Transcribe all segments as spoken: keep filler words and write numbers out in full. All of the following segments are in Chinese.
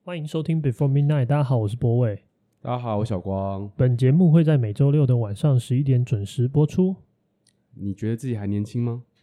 欢迎收听 Before Midnight， 大家好，我是波伟。 大家好，我小光。 本节目会在每周六的晚上十一点准时播出。 你觉得自己还年轻吗？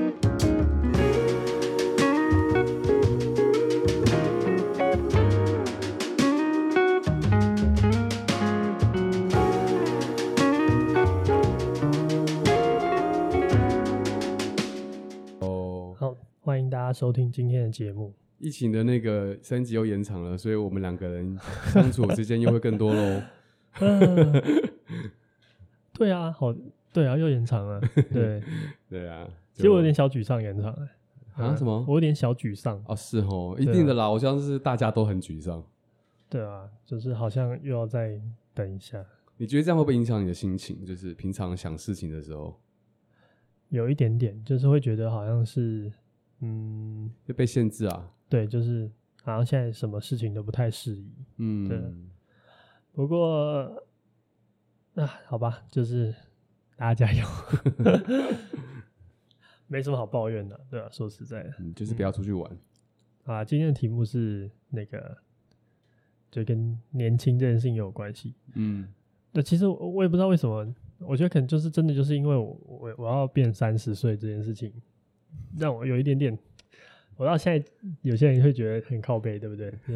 哦， 好，欢迎大家收听今天的节目。 疫情的那个升级又延长了，所以我们两个人相处时间又会更多喽。 呃、对啊，好，对啊，又延长了。对， 对啊， 其实我有点小沮丧，延长了。 啊？什么？ 我有点小沮丧。 哦，是哦，一定的啦，我相信是大家都很沮丧。 对啊，就是好像又要再等一下。 你觉得这样会不会影响你的心情？就是平常想事情的时候， 有一点点，就是会觉得好像是，嗯， 就被限制啊。 对，就是好像现在什么事情都不太适宜。 嗯， 对。不过，啊，好吧，就是大家加油，没什么好抱怨的，对吧、啊？说实在的、 嗯，就是不要出去玩、 嗯、啊。今天的题目是那个，就跟年轻这件事情有关系。 嗯， 那其实我我也不知道为什么，我觉得可能就是真的就是因为我我我要变三十岁这件事情，让我有一点点。我到现在，有些人会觉得很靠北，对不对？就是、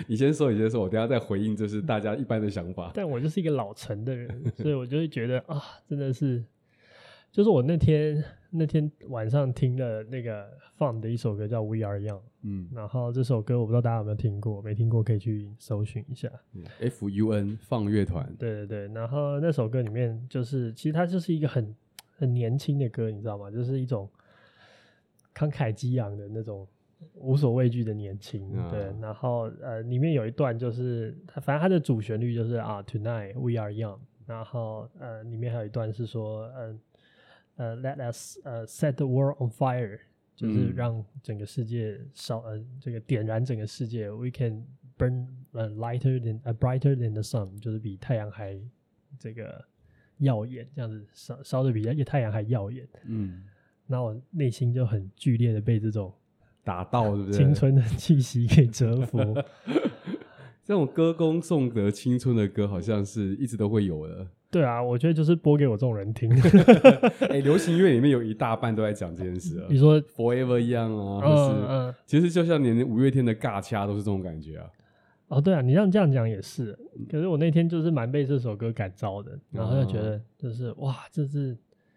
你先说，你先说，我等一下再回应，就是大家一般的想法。 但我就是一个老成的人，所以我就会觉得啊，真的是，就是我那天那天晚上听了那个放的一首歌叫《We Are Young》，嗯，然后这首歌我不知道大家有没有听过，没听过可以去搜寻一下。 嗯、F U N 放乐团， 对对对，然后那首歌里面就是其实它就是一个很很年轻的歌，你知道吗？就是一种慷慨激昂的那种无所畏惧的年轻、嗯、对，然后呃里面有一段就是它反正它的主旋律就是啊 Tonight we are young， 然后呃里面还有一段是说呃呃 Let us、uh, set the world on fire， 就是让整个世界烧呃这个点燃整个世界 We can burn、uh, lighter than、uh, brighter than the sun， 就是比太阳还这个耀眼，这样子烧烧的比太阳还耀眼。嗯，那我内心就很剧烈的被这种打到，对不对？ 青春的气息给折服。 这种歌功颂德青春的歌，好像是一直都会有的。 对啊，我觉得就是播给我这种人听。 哎、欸，流行乐里面有一大半都在讲这件事啊。 你说 Forever Young 啊，或是、嗯嗯、其实就像连五月天的尬掐都是这种感觉啊。 哦，对啊，你让这样讲也是。可是我那天就是蛮被这首歌感召的，然后就觉得就是、嗯、哇，这是。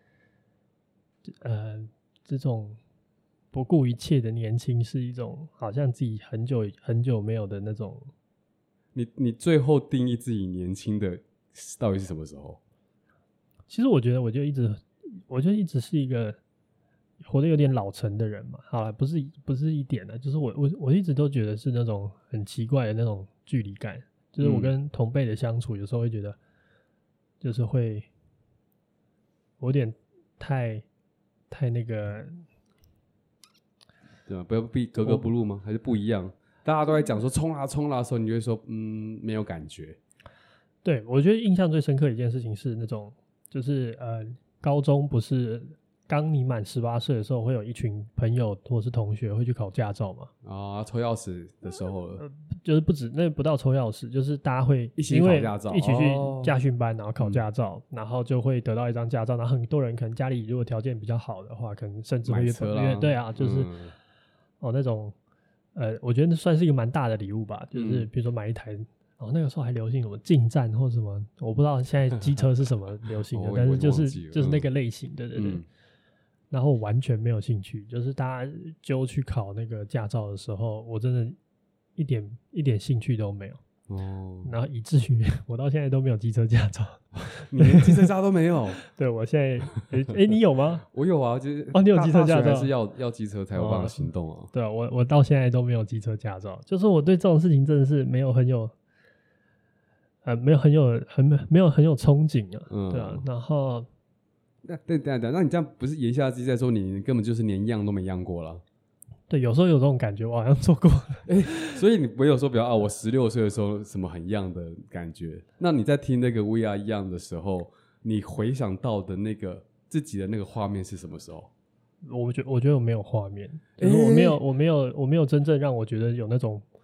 呃，这种不顾一切的年轻是一种好像自己很久很久没有的那种。 你你最后定义自己年轻的到底是什么时候？ 其实我觉得我就一直我就一直是一个活得有点老成的人嘛。好了，不是不是一点的，就是我我我一直都觉得是那种很奇怪的那种距离感，就是我跟同辈的相处有时候会觉得就是会有点太。太那个， 对吧？不要必格格不入吗？还是不一样？大家都在讲说冲啦冲啦的时候，你就会说嗯没有感觉。 对，我觉得印象最深刻的一件事情是那种，就是呃，高中不是刚你满十八岁的时候，会有一群朋友或是同学会去考驾照嘛？ 啊，抽钥匙的时候了、 呃，就是不止那不到抽钥匙，就是大家会一起考驾照， 一起去驾训班，然后考驾照、嗯，然后就会得到一张驾照。然后很多人可能家里如果条件比较好的话，可能甚至会买车啦， 对啊，就是、嗯、哦那种呃，我觉得那算是一个蛮大的礼物吧。就是比如说买一台。嗯哦，那个时候还流行什么进站或什么，我不知道现在机车是什么流行的，哦、但是就是就是那个类型，对对对。嗯、然后我完全没有兴趣，就是大家揪去考那个驾照的时候，我真的一点一点兴趣都没有。哦。然后以至于我到现在都没有机车驾照， 你连机车驾照都没有？ 对，我现在哎哎，你有吗？ 我有啊，就是哦，你有机车驾照， 还是要要机车才有办法行动啊。 哦、对啊，我我到现在都没有机车驾照，就是我对这种事情真的是没有很有。呃，没有很有很没有很有憧憬啊，嗯、对啊，然后那对对对，那你这样不是言下之意在说你根本就是连样都没样过了？ 对，有时候有这种感觉，我好像做过了。 哎、欸，所以你没有说，比如啊，我十六岁的时候什么很样的感觉？那你在听那个 We Are Young 的时候，你回想到的那个自己的那个画面是什么时候？ 我觉我觉得我没有画面，就是我没有、欸、我没有我没有真正让我觉得有那种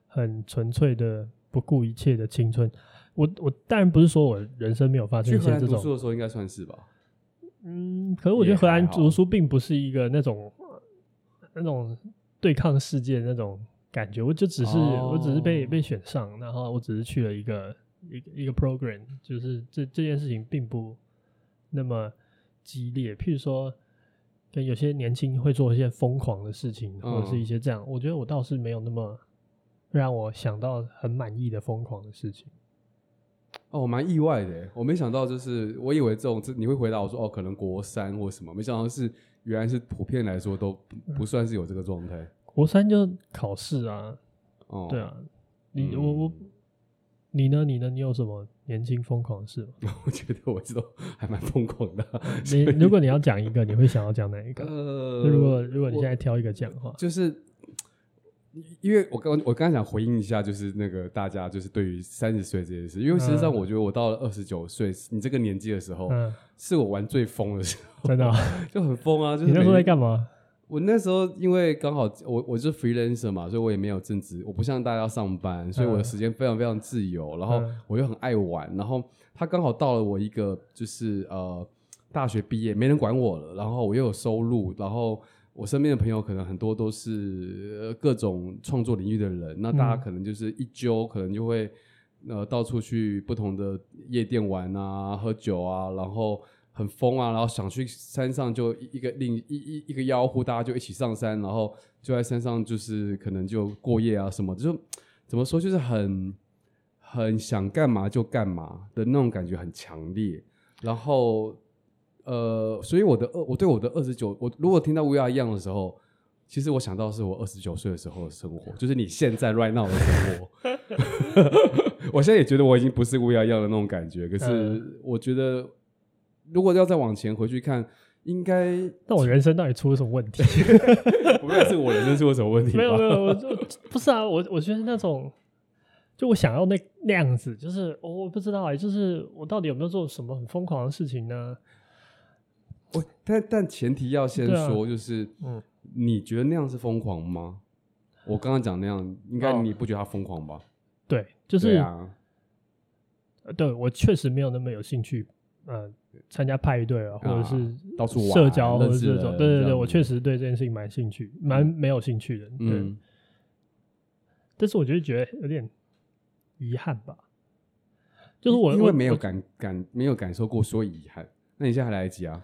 很纯粹的不顾一切的青春。我我当然不是说我人生没有发生一些这种， 去荷兰读书的时候应该算是吧。 嗯，可是我觉得荷兰读书并不是一个那种那种对抗世界的那种感觉，我就只是、哦、我只是被被选上，然后我只是去了一个一个一个 program， 就是这这件事情并不那么激烈。譬如说，跟有些年轻会做一些疯狂的事情，或者是一些这样，嗯、我觉得我倒是没有那么让我想到很满意的疯狂的事情。 哦，我蛮意外的，我没想到，就是我以为这种你会回答我说哦，可能国三或什么，没想到是原来是普遍来说都不算是有这个状态。 国三就考试啊，哦，对啊，你、嗯、我我你呢？你呢？你有什么年轻疯狂的事吗？ 我觉得我这都还蛮疯狂的、啊。 你如果你要讲一个，你会想要讲哪一个？呃，如果如果你现在挑一个讲的话， 就是。因为我刚我刚才想回应一下，就是那个大家就是对于三十岁这件事，因为实际上我觉得我到了二十九岁，你这个年纪的时候，嗯、是我玩最疯的时候， 真的、哦、 就很疯啊！就是你那时候在干嘛？ 我那时候因为刚好我我是 freelancer 嘛，所以我也没有正职，我不像大家要上班，所以我的时间非常非常自由，然后我又很爱玩，然后他刚好到了我一个就是呃大学毕业没人管我了，然后我又有收入，然后。我身边的朋友可能很多都是各种创作领域的人，那大家可能就是一揪，可能就会呃到处去不同的夜店玩啊、喝酒啊，然后很疯啊，然后想去山上就一个另一一一个吆喝，大家就一起上山，然后就在山上就是可能就过夜啊什么，就怎么说就是很很想干嘛就干嘛的那种感觉很强烈，然后。呃，所以我的二，我对我的二十九，我如果听到 We Are Young 的时候，其实我想到是我二十九岁的时候的生活，就是你现在 right now 的生活。我现在也觉得我已经不是 We Are Young 的那种感觉，可是我觉得如果要再往前回去看，应该…… 但我人生到底出了什么问题？ 不会是我人生出了什么问题吧？ 没有没有，我就不是啊，我我觉得那种。就我想要那那样子，就是我不知道哎、欸，就是我到底有没有做什么很疯狂的事情呢？ 我但但前提要先说，就是、啊嗯、你觉得那样是疯狂吗？我刚刚讲那样，应该你不觉得他疯狂吧？哦、 对，就是对啊， 对我确实没有那么有兴趣，呃，参加派对啊，或者是到处玩社交，或者是这种，对对对，我确实对这件事情蛮兴趣，蛮没有兴趣的，对。嗯、但是我就觉得有点遗憾吧，就是我因为没有感感没有感受过，所以遗憾。那你现在还来得及啊？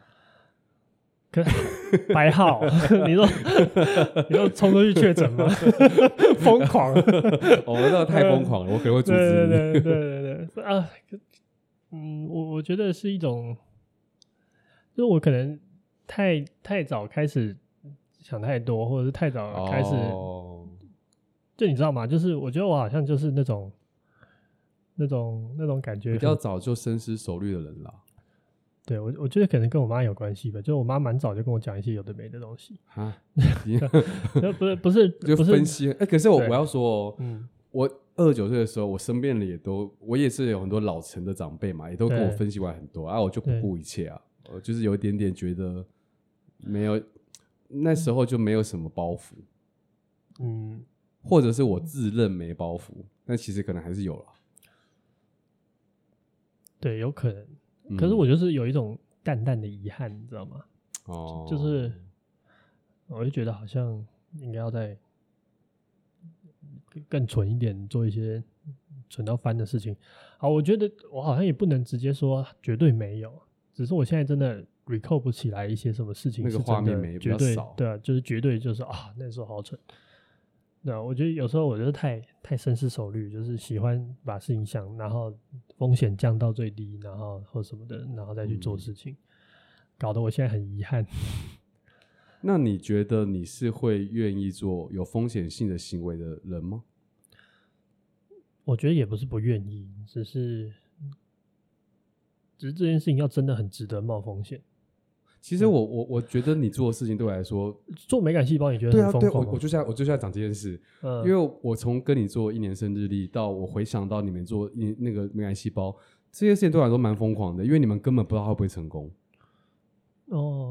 白号，你说你说冲出去确诊吗？疯狂， 我那个太疯狂了，我可能会阻止你。 对对对对对啊，嗯，我我觉得是一种，就是我可能太太早开始想太多，或者是太早开始，哦、就你知道吗？就是我觉得我好像就是那种那种那种感觉， 比较早就深思熟虑的人啦。 对，我我觉得可能跟我妈有关系吧，就我妈蛮早就跟我讲一些有的没的东西啊，不是不是就分析，哎、欸，可是我我要说、哦，嗯，我二十九岁的时候，我身边的也都，我也是有很多老成的长辈嘛，也都跟我分析完很多啊，我就不顾一切啊，我就是有一点点觉得没有，那时候就没有什么包袱，嗯，或者是我自认没包袱，但其实可能还是有了， 对，有可能。可是我就是有一种淡淡的遗憾，你知道吗？哦，就是我就觉得好像应该要再更蠢一点，做一些蠢到翻的事情。好，我觉得我好像也不能直接说绝对没有，只是我现在真的 recall 不起来一些什么事情是真的， 那个画面没绝对对啊，就是绝对就是啊，那时候好蠢。对啊，我觉得有时候我觉得太太深思熟虑，就是喜欢把事情想，然后风险降到最低，然后或什么的，然后再去做事情，嗯、搞得我现在很遗憾。 那你觉得你是会愿意做有风险性的行为的人吗？ 我觉得也不是不愿意，只是只是这件事情要真的很值得冒风险。 其实我我我觉得你做的事情对我来说， 做美感细胞你觉得很疯狂吗？ 对啊，对，我我就在我就在讲这件事，嗯，因为我从跟你做一年生日历到我回想到你们做那个美感细胞，这些事情对我来说蛮疯狂的，因为你们根本不知道会不会成功。 哦，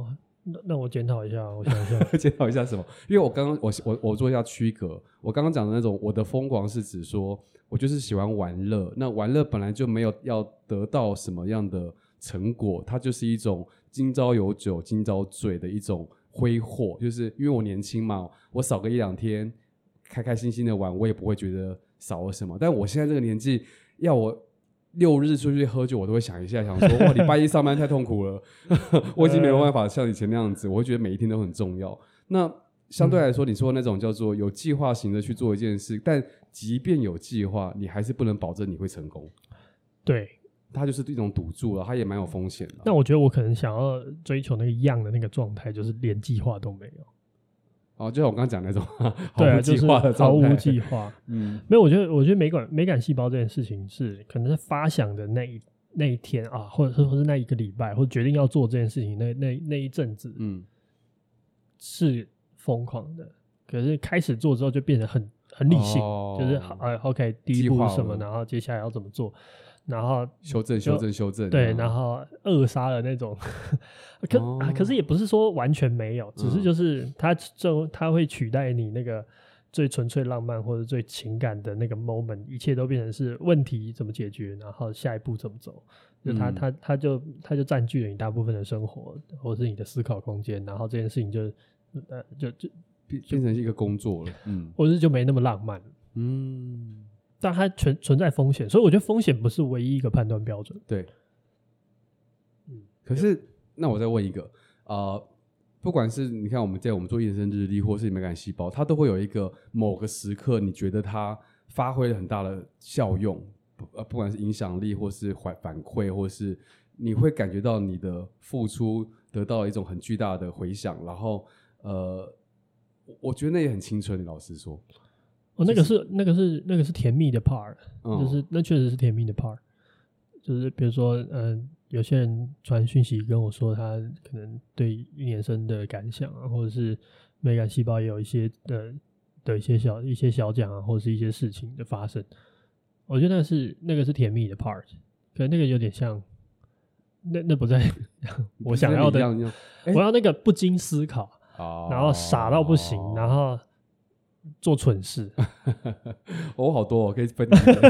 那那我检讨一下，我想一下， 检讨一下什么？因为我刚刚我我我做一下区隔，我刚刚讲的那种我的疯狂是指说，我就是喜欢玩乐，那玩乐本来就没有要得到什么样的成果，它就是一种今朝有酒今朝醉的一种挥霍，就是因为我年轻嘛，我少个一两天开开心心的玩，我也不会觉得少了什么。但我现在这个年纪，要我六日出去喝酒，我都会想一下，想说哇，礼拜一上班太痛苦了，我已经没有办法像以前那样子，我会觉得每一天都很重要。那相对来说，你说那种叫做有计划型的去做一件事，但即便有计划，你还是不能保证你会成功。 对， 它就是一种赌注了，它也蛮有风险的。 那我觉得我可能想要追求那个样的那个状态，就是连计划都没有。 哦，就像我刚刚讲那种对、啊、 毫无计划的状态， 就是、毫无计划。嗯，没有，我觉得，我觉得美感美感细胞这件事情是可能在发想的那一那一天啊，或者是或是那一个礼拜，或者决定要做这件事情那那那一阵子，嗯，是疯狂的。可是开始做之后就变得很很理性，哦、就是呃 OK， 第一步是什么，然后接下来要怎么做。然后修正修正修正， 对，然后扼杀了那种可、哦啊、可是也不是说完全没有，只是就是它就它会取代你那个最纯粹浪漫或者最情感的那个 moment， 一切都变成是问题怎么解决，然后下一步怎么走，就它、嗯、它它就它就占据了你大部分的生活或者是你的思考空间，然后这件事情就呃就就变成一个工作了，嗯， 或者是就没那么浪漫，嗯。但它存存在风险，所以我觉得风险不是唯一一个判断标准。 对，嗯，可是那我再问一个，呃，不管是你看我们在我们做延伸日历，或是美感细胞，它都会有一个某个时刻，你觉得它发挥了很大的效用，呃，不管是影响力，或是反反馈，或是你会感觉到你的付出得到一种很巨大的回响，然后呃，我觉得那也很青春，老实说。 哦，那个是、就是、那个是那个是甜蜜的 part，、嗯、就是那确实是甜蜜的 part， 就是比如说，嗯、呃，有些人传讯息跟我说他可能对一年生的感想啊，或者是美感细胞也有一些的的一些小一些小奖啊，或者是一些事情的发生，我觉得那是那个是甜蜜的 part， 可能那个有点像，那那不在我想要的，我要那个不经思考，哦、然后傻到不行，然后。做蠢事， 我、哦、好多、哦、可以分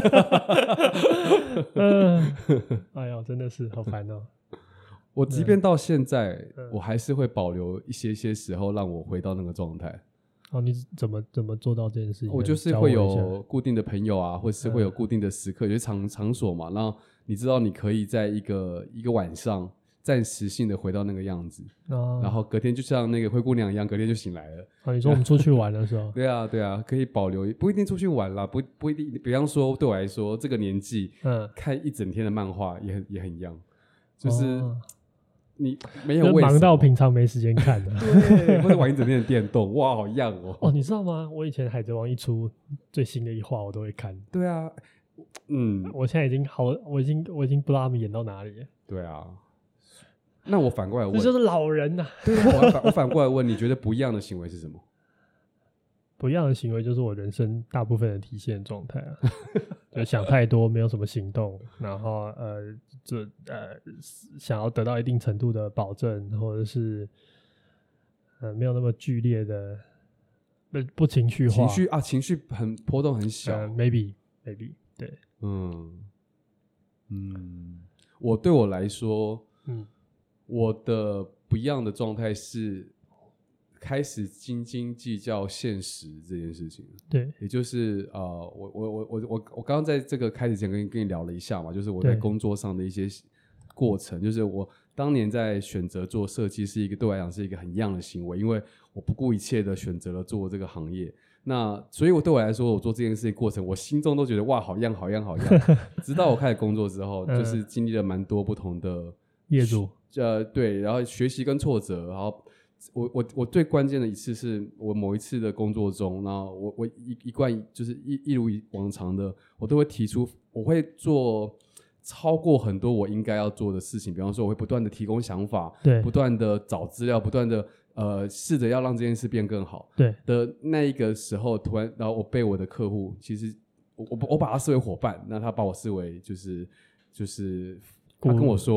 嗯，哎呦，真的是好烦哦！ 我即便到现在、嗯，我还是会保留一些些时候让我回到那个状态。 哦，你怎么怎么做到这件事情？ 我就是会有固定的朋友啊，或是会有固定的时刻，有些场场所嘛，然后你知道你可以在一个一个晚上。暂时性的回到那个样子、哦、然后隔天就像那个灰姑娘一样，隔天就醒来了。 哦，你说我们出去玩的时候？ 对啊，对啊，可以保留，不一定出去玩啦，不不一定。比方说，对我来说，这个年纪，嗯，看一整天的漫画也很也很一样，就是你没有为什么忙到平常没时间看的， 对，或者玩一整天的电动，哇，好样哦！ 哦，你知道吗？我以前海贼王一出最新的一话，我都会看。 对啊，嗯， 我现在已经好，我已经我已经不知道他们演到哪里了。 对啊。那我反过来问， 这就是老人呐、啊。 对啊，我反我反过来问，你觉得不一样的行为是什么？ 不一样的行为就是我人生大部分的体现状态啊，就想太多，没有什么行动，然后呃，这呃想要得到一定程度的保证，或者是呃没有那么剧烈的不不情绪化， 情绪啊，情绪很波动很小、呃、 ，maybe maybe 对， 嗯嗯，我对我来说，嗯。我的不一样的状态是开始斤斤计较现实这件事情。 对， 也就是呃，我我我我我我刚刚在这个开始前跟跟你聊了一下嘛，就是我在工作上的一些过程，就是我当年在选择做设计是一个对我来讲是一个很一样的行为，因为我不顾一切的选择了做这个行业。那所以我对我来说，我做这件事情过程，我心中都觉得哇，好样好样好样。直到我开始工作之后，嗯、就是经历了蛮多不同的业主。 呃，对，然后学习跟挫折，然后我我我最关键的一次是我某一次的工作中，然后我我一一贯就是一一如往常的，我都会提出，我会做超过很多我应该要做的事情，比方说我会不断的提供想法， 对， 不断的找资料，不断的呃试着要让这件事变更好， 对的那一个时候，突然，然后我被我的客户，其实我我我把他视为伙伴，那他把我视为就是就是他跟我说。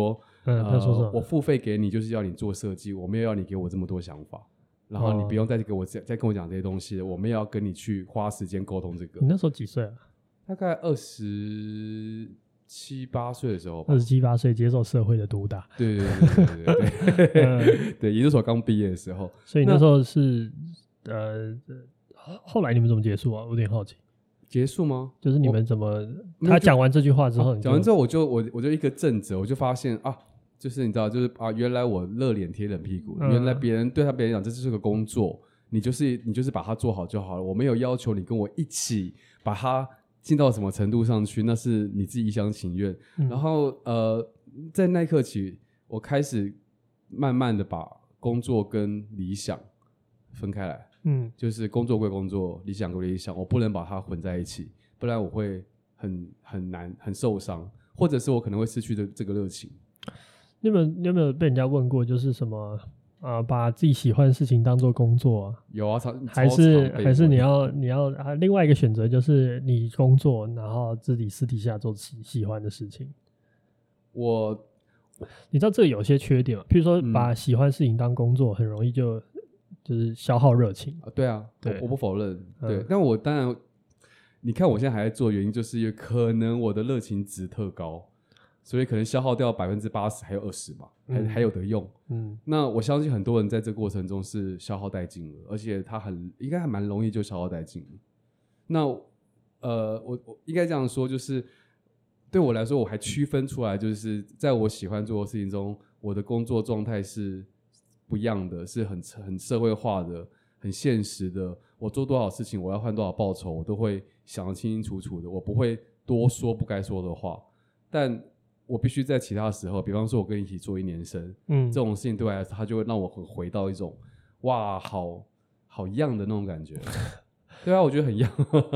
嗯，他说什么、呃？ 我付费给你就是要你做设计，我没有要你给我这么多想法，然后你不用再给我、哦、再跟我讲这些东西，我们也要跟你去花时间沟通这个。 你那时候几岁啊？ 大概二十七八岁的时候吧。 二十七八岁接受社会的毒打。 对对对对对对。嗯、对，研究所刚毕业的时候。 所以那时候是呃，后来你们怎么结束啊？我有点好奇。 结束吗？ 就是你们怎么？他讲完这句话之后， 讲、啊、完之后我就我我就一个正直，我就发现啊，就是你知道，就是啊，原来我热脸贴冷屁股，嗯、原来别人对他别人讲这就是个工作，你就是你就是把它做好就好了，我没有要求你跟我一起把它进到什么程度上去，那是你自己一厢情愿。嗯、然后呃，在那一刻起，我开始慢慢的把工作跟理想分开来。嗯，就是工作归工作，理想归理想，我不能把它混在一起，不然我会很很难很受伤，或者是我可能会失去这这个热情。 你有没有你有没有被人家问过，就是什么啊，把自己喜欢的事情当做工作啊？ 有啊， 还是还是你要你要啊？另外一个选择就是你工作，然后自己私底下做喜喜欢的事情。 我你知道这个有些缺点吗？譬如说把喜欢的事情当工作，很容易就。就是消耗热情、 啊、对啊，对我，我不否认，对、 嗯， 但我当然，你看我现在还在做，原因就是因为可能我的热情值特高，所以可能消耗掉百分之八十，还有二十吧，还、嗯、还有得用。嗯，那我相信很多人在这个过程中是消耗殆尽了，而且他很应该还蛮容易就消耗殆尽了。那呃，我我应该这样说，就是对我来说，我还区分出来，就是在我喜欢做的事情中，我的工作状态是。不一样的，是很很社会化的，很现实的。我做多少事情，我要换多少报酬，我都会想得清清楚楚的。我不会多说不该说的话，但我必须在其他时候，比方说我跟你一起做一年生，嗯，这种事情对我来说，它就会让我回到一种哇，好好一样的那种感觉。对啊，我觉得很一样。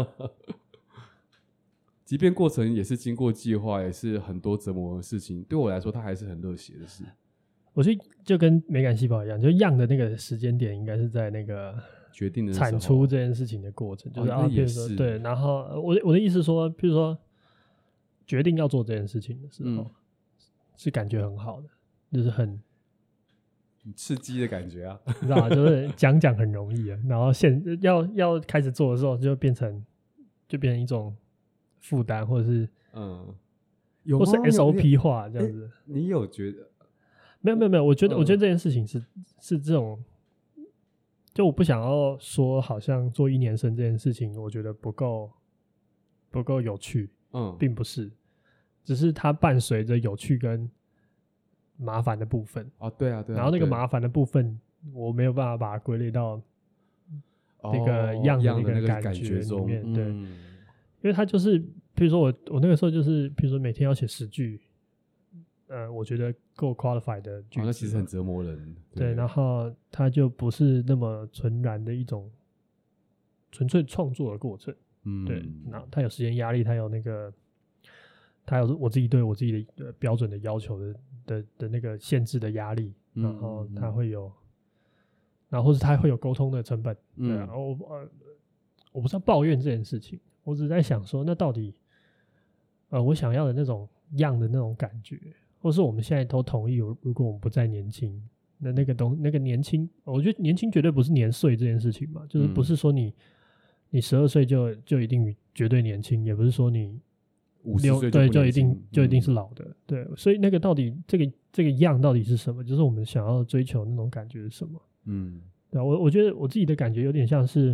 即便过程也是经过计划，也是很多折磨的事情，对我来说，它还是很热血的事。 我觉得就跟美感细胞一样，就样的那个时间点应该是在那个决定的产出这件事情的过程，就是啊， 也是譬如说对，然后我我的意思说，譬如说决定要做这件事情的时候，嗯、是感觉很好的，就是很很刺激的感觉啊， 你知道吗？就是讲讲很容易啊，然后现要要开始做的时候，就变成就变成一种负担，或者是嗯，有或是 S O P 化这样子。 你有觉得？ 没有没有没有，我觉得、嗯、我觉得这件事情是是这种，就我不想要说好像做一年生这件事情，我觉得不够不够有趣，嗯，并不是，只是它伴随着有趣跟麻烦的部分啊，对啊对啊， 然后那个麻烦的部分，我没有办法把它归类到那个样的那个感觉里面，哦、对、嗯，因为它就是，比如说我我那个时候就是，比如说每天要写十句。呃，我觉得够 qualified 的句子、 哦，那其实很折磨人。 对，对然后它就不是那么纯然的一种纯粹创作的过程。嗯，对，那它有时间压力，它有那个，它有我自己对我自己的、呃、标准的要求的的的那个限制的压力，嗯、然后它会有，然后或是它会有沟通的成本。嗯、对啊，我呃，我不是要抱怨这件事情，我只是在想说，那到底，呃，我想要的那种样的那种感觉。或是我们现在都同意，如果我们不再年轻，那那个东那个年轻，我觉得年轻绝对不是年岁这件事情嘛，就是不是说你、嗯、你十二岁就就一定绝对年轻，也不是说你五十岁对就一定就一定是老的，嗯、对，所以那个到底这个这个样到底是什么？就是我们想要追求那种感觉是什么？嗯，对啊，我我觉得我自己的感觉有点像是，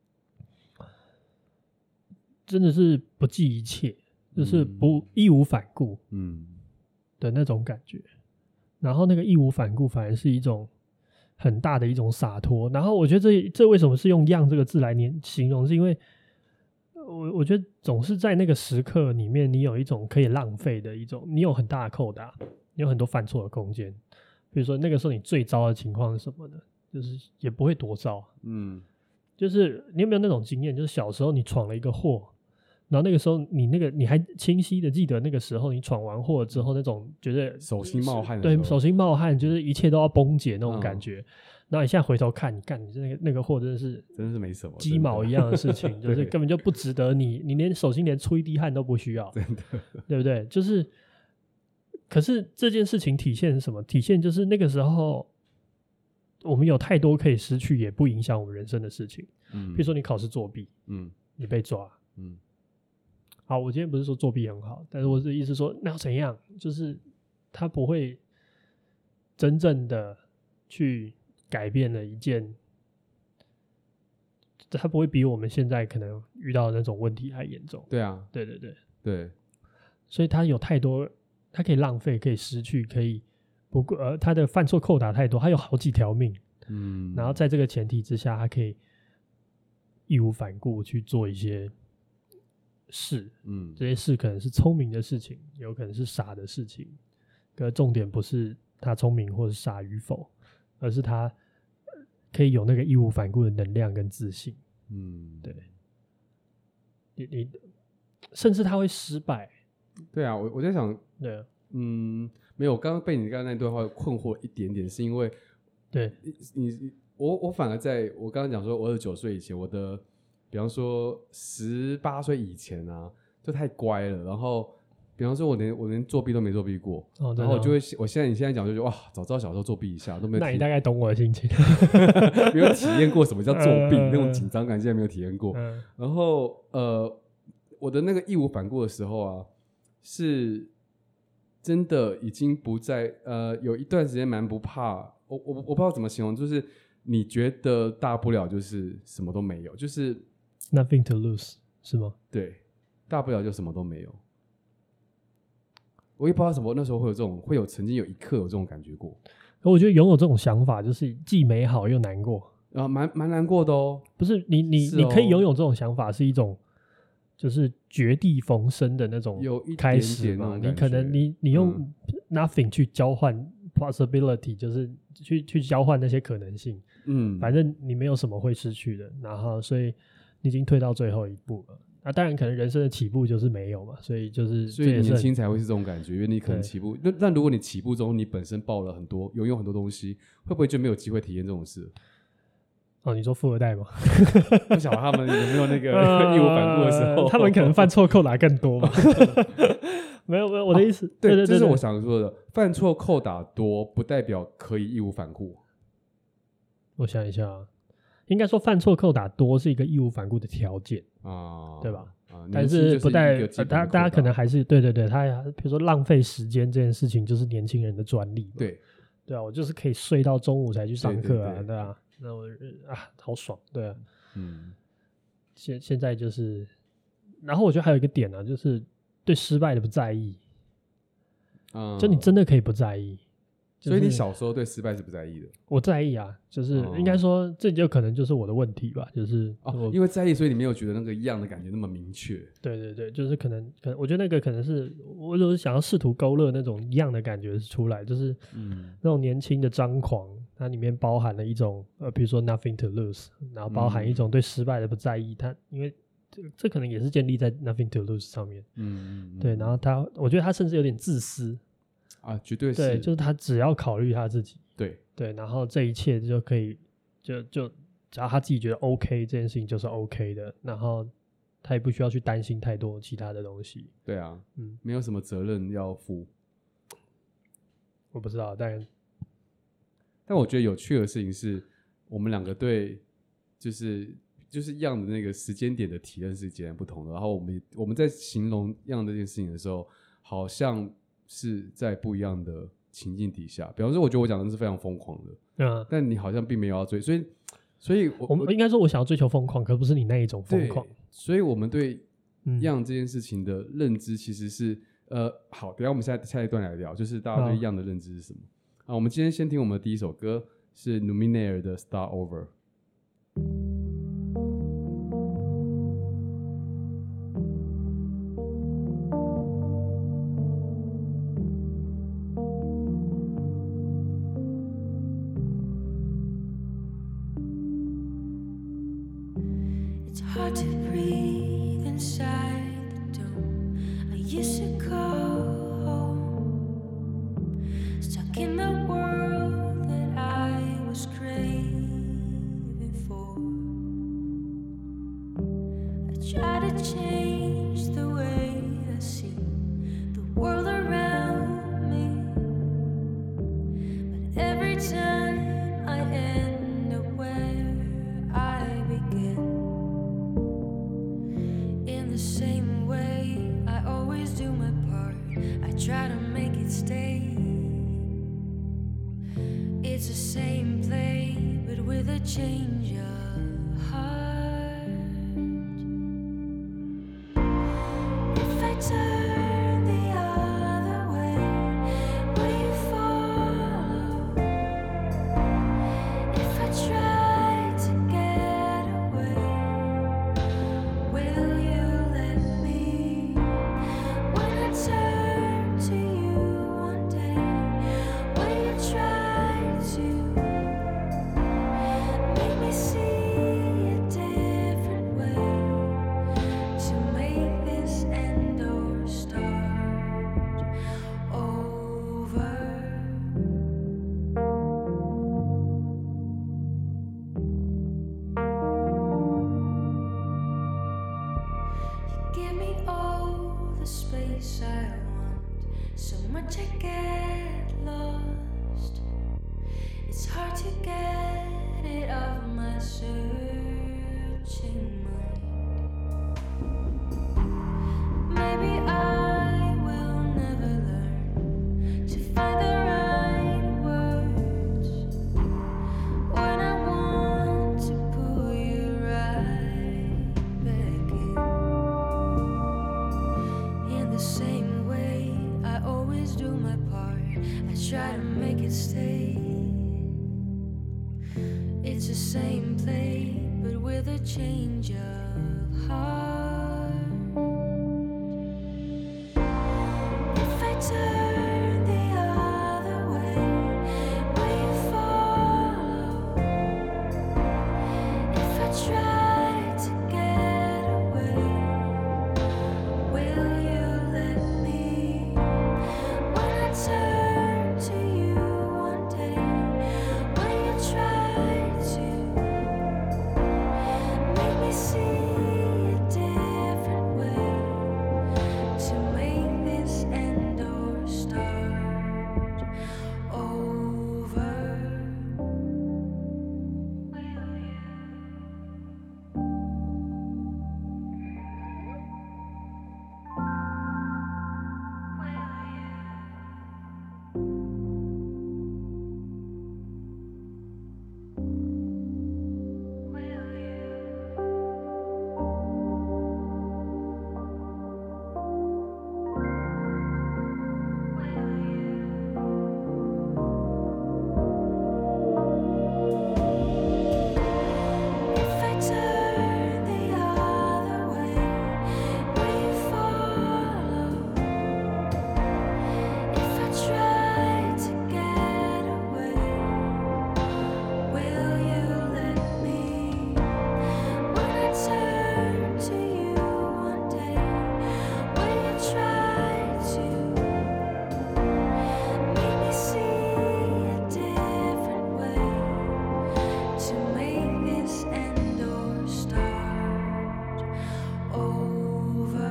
真的是不计一切，就是不、嗯、义无反顾，嗯。的那种感觉，然后那个义无反顾反而是一种很大的一种洒脱。然后我觉得这这为什么是用样这个字来形容，是因为我我觉得总是在那个时刻里面，你有一种可以浪费的一种，你有很大的扣打，你有很多犯错的空间。比如说那个时候你最糟的情况是什么呢？就是也不会多糟，嗯，就是你有没有那种经验，就是小时候你闯了一个祸。然后那个时候你那个你还清晰的记得那个时候你闯完祸之后那种觉得手心冒汗的对手心冒汗，就是一切都要崩解那种感觉。然后你现在回头看，你干你那个那个祸真的是真的是没什么鸡毛一样的事情，就是根本就不值得你，你连手心连出一滴汗都不需要， 真的， 对不对？就是可是这件事情体现是什么？体现就是那个时候我们有太多可以失去也不影响我们人生的事情。嗯，比如说你考试作弊，嗯，你被抓，嗯，好，我今天不是说作弊很好，但是我的意思说那要怎样？就是他不会真正的去改变了一件，他不会比我们现在可能遇到的那种问题还严重。 对啊， 对对对对， 所以他有太多，他可以浪费，可以失去，可以不过呃，他的犯错扣打太多，他有好几条命，嗯，然后在这个前提之下，他可以义无反顾去做一些事，嗯，这些事可能是聪明的事情，有可能是傻的事情，可重点不是他聪明或是傻与否，而是他可以有那个义无反顾的能量跟自信。嗯，对，你你甚至他会失败。 对啊，我我在想， 对， 嗯，没有，我刚刚被你刚刚那段话困惑一点点，是因为， 对你你我我反而在我刚刚讲说，我二十九岁以前，我的比方说十八岁以前啊，就太乖了，然后。比方说我连我连作弊都没作弊过，哦、然后我就会我现在你现在讲就觉得哇，早知道小时候作弊一下都没有。 那你大概懂我的心情， 没有体验过什么叫作弊、呃、那种紧张感，现在没有体验过。呃、然后呃，我的那个义无反顾的时候啊，是真的已经不在呃，有一段时间蛮不怕，我我我不知道怎么形容，就是你觉得大不了就是什么都没有，就是 nothing to lose 是吗？ 对，大不了就什么都没有。我也不知道什么那时候会有这种，会有曾经有一刻有这种感觉过。 我觉得拥有这种想法就是既美好又难过啊，蛮蛮难过的哦。 不是你你、哦、你可以拥有这种想法是一种就是绝地逢生的那种开始嘛， 有一点点那种感觉。 你可能你你用 nothing 去交换 possibility， 就是去去交换那些可能性。嗯，反正你没有什么会失去的，然后所以你已经退到最后一步了。那、啊、当然可能人生的起步就是没有嘛，所以就是所以年轻才会是这种感觉，因为你可能起步，那但如果你起步中你本身抱了很多拥有很多东西，会不会就没有机会体验这种事？ 哦，你说富二代吗？ 不晓得他们有没有那个义无反顾的时候、 呃，他们可能犯错扣打更多嘛。没有没有，我的意思，啊、 对对对对， 这是我想说的，犯错扣打多不代表可以义无反顾。 我想一下啊。应该说犯错扣打多是一个义无反顾的条件啊，对吧？啊、但是不代表、呃、大大家可能还是对对对，他比如说浪费时间这件事情就是年轻人的专利嘛， 对对啊，我就是可以睡到中午才去上课啊， 对, 对, 对, 对啊，那我啊好爽，对啊，嗯，现现在就是，然后我觉得还有一个点呢、啊，就是对失败的不在意，嗯，就你真的可以不在意。就是、 所以你小时候对失败是不在意的？ 我在意啊，就是应该说、哦、这就可能就是我的问题吧，就是哦，因为在意，所以你没有觉得那个一样的感觉那么明确。 对对对，就是可能可能我觉得那个可能是我就是想要试图勾勒那种一样的感觉出来，就是嗯那种年轻的张狂，它里面包含了一种呃比如说 nothing to lose， 然后包含一种对失败的不在意，它因为这这可能也是建立在 nothing to lose 上面，嗯, 嗯对，然后他我觉得他甚至有点自私。 啊，绝对是， 对，就是他只要考虑他自己， 对对，然后这一切就可以，就就只要他自己觉得 OK， 这件事情就是 OK 的，然后他也不需要去担心太多其他的东西。 对啊，嗯，没有什么责任要负。 我不知道，但但我觉得有趣的事情是，我们两个对就是就是一样的那个时间点的体验是截然不同的。然后我们我们在形容一样的这件事情的时候，好像。是在不一样的情境底下，比方说我觉得我讲的是非常疯狂的，嗯，但你好像并没有要追，所以所以 我, 我们应该说我想要追求疯狂，可不是你那一种疯狂， 所以我们对一样这件事情的认知其实是、嗯、呃好，等一下我们下下一段来聊，就是大家对一样的认知是什么啊？我们今天先聽我們的第一首歌是 Luminaire 的 Start Over。 Hard to breathe inside the dome. I used to call home, stuck in the world that I was creating. change of heart. If I turn the other way, will you follow? If I try to get away, will you let me? When I turn to you one day, will you try to make me see a different way, to make this end or start over? Give me all the space I want, so much I get lost. It's hard to get it off my searching mind. Maybe I will never learn to find the right words when I want to pull you right back in. In the same way I always do my part, I try to make it stay. It's the same play, but with a change of heart. If I turn the other way, will you follow? If I try to get away, will you let me? When I turn to you one day, will you try to make me see a different way, to make this end or start over? Will you? If I turn the other way, will you follow? If I try to get away, will you let me? When I turn to you one day, will you try to make me see a different way, to make this end or start over?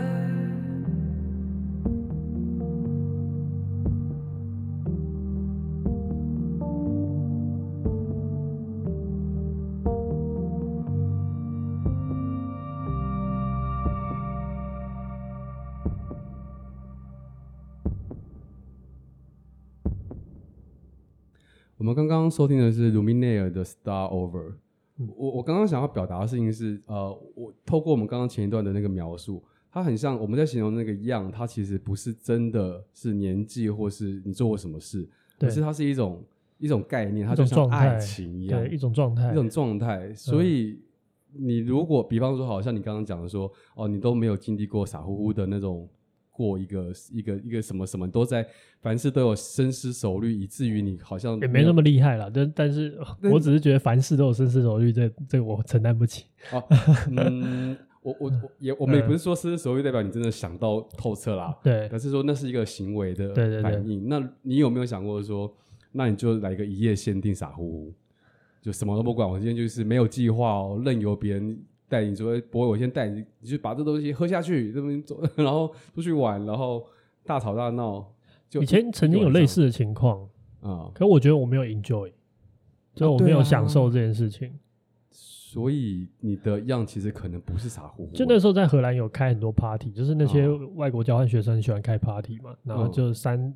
我们刚刚收听的是 Luminaire 的 Start Over。我我刚刚想要表达的事情是，呃，我透过我们刚刚前一段的那个描述，它很像我们在形容那个样，它其实不是真的是年纪或是你做过什么事， 对可是它是一种一种概念，它一就像种状态爱情一样， 对，一种状态， 一种状态。所以你如果比方说，好像你刚刚讲的说，哦，你都没有经历过傻乎乎的那种。过一个一个一个什么什么都在，凡事都有深思熟虑，以至于你好像也没那么厉害啦。但但是我只是觉得凡事都有深思熟虑，这这个我承担不起。 哦，嗯，我我我也我们也不是说深思熟虑代表你真的想到透彻啦， 对， 可是说那是一个行为的对对对反应。那你有没有想过说，那你就来一个一夜限定傻乎乎，就什么都不管，我今天就是没有计划哦，任由别人。带你说不会，我先带你，你就把这东西喝下去，这边走，然后出去玩，然后大吵大闹。就以前曾经有类似的情况啊、嗯，可我觉得我没有 enjoy， 就我没有享受这件事情。啊、 所以你的样其实可能不是傻乎乎。 就那时候在荷兰有开很多 party， 就是那些外国交换学生喜欢开 party 嘛，然后就三、嗯、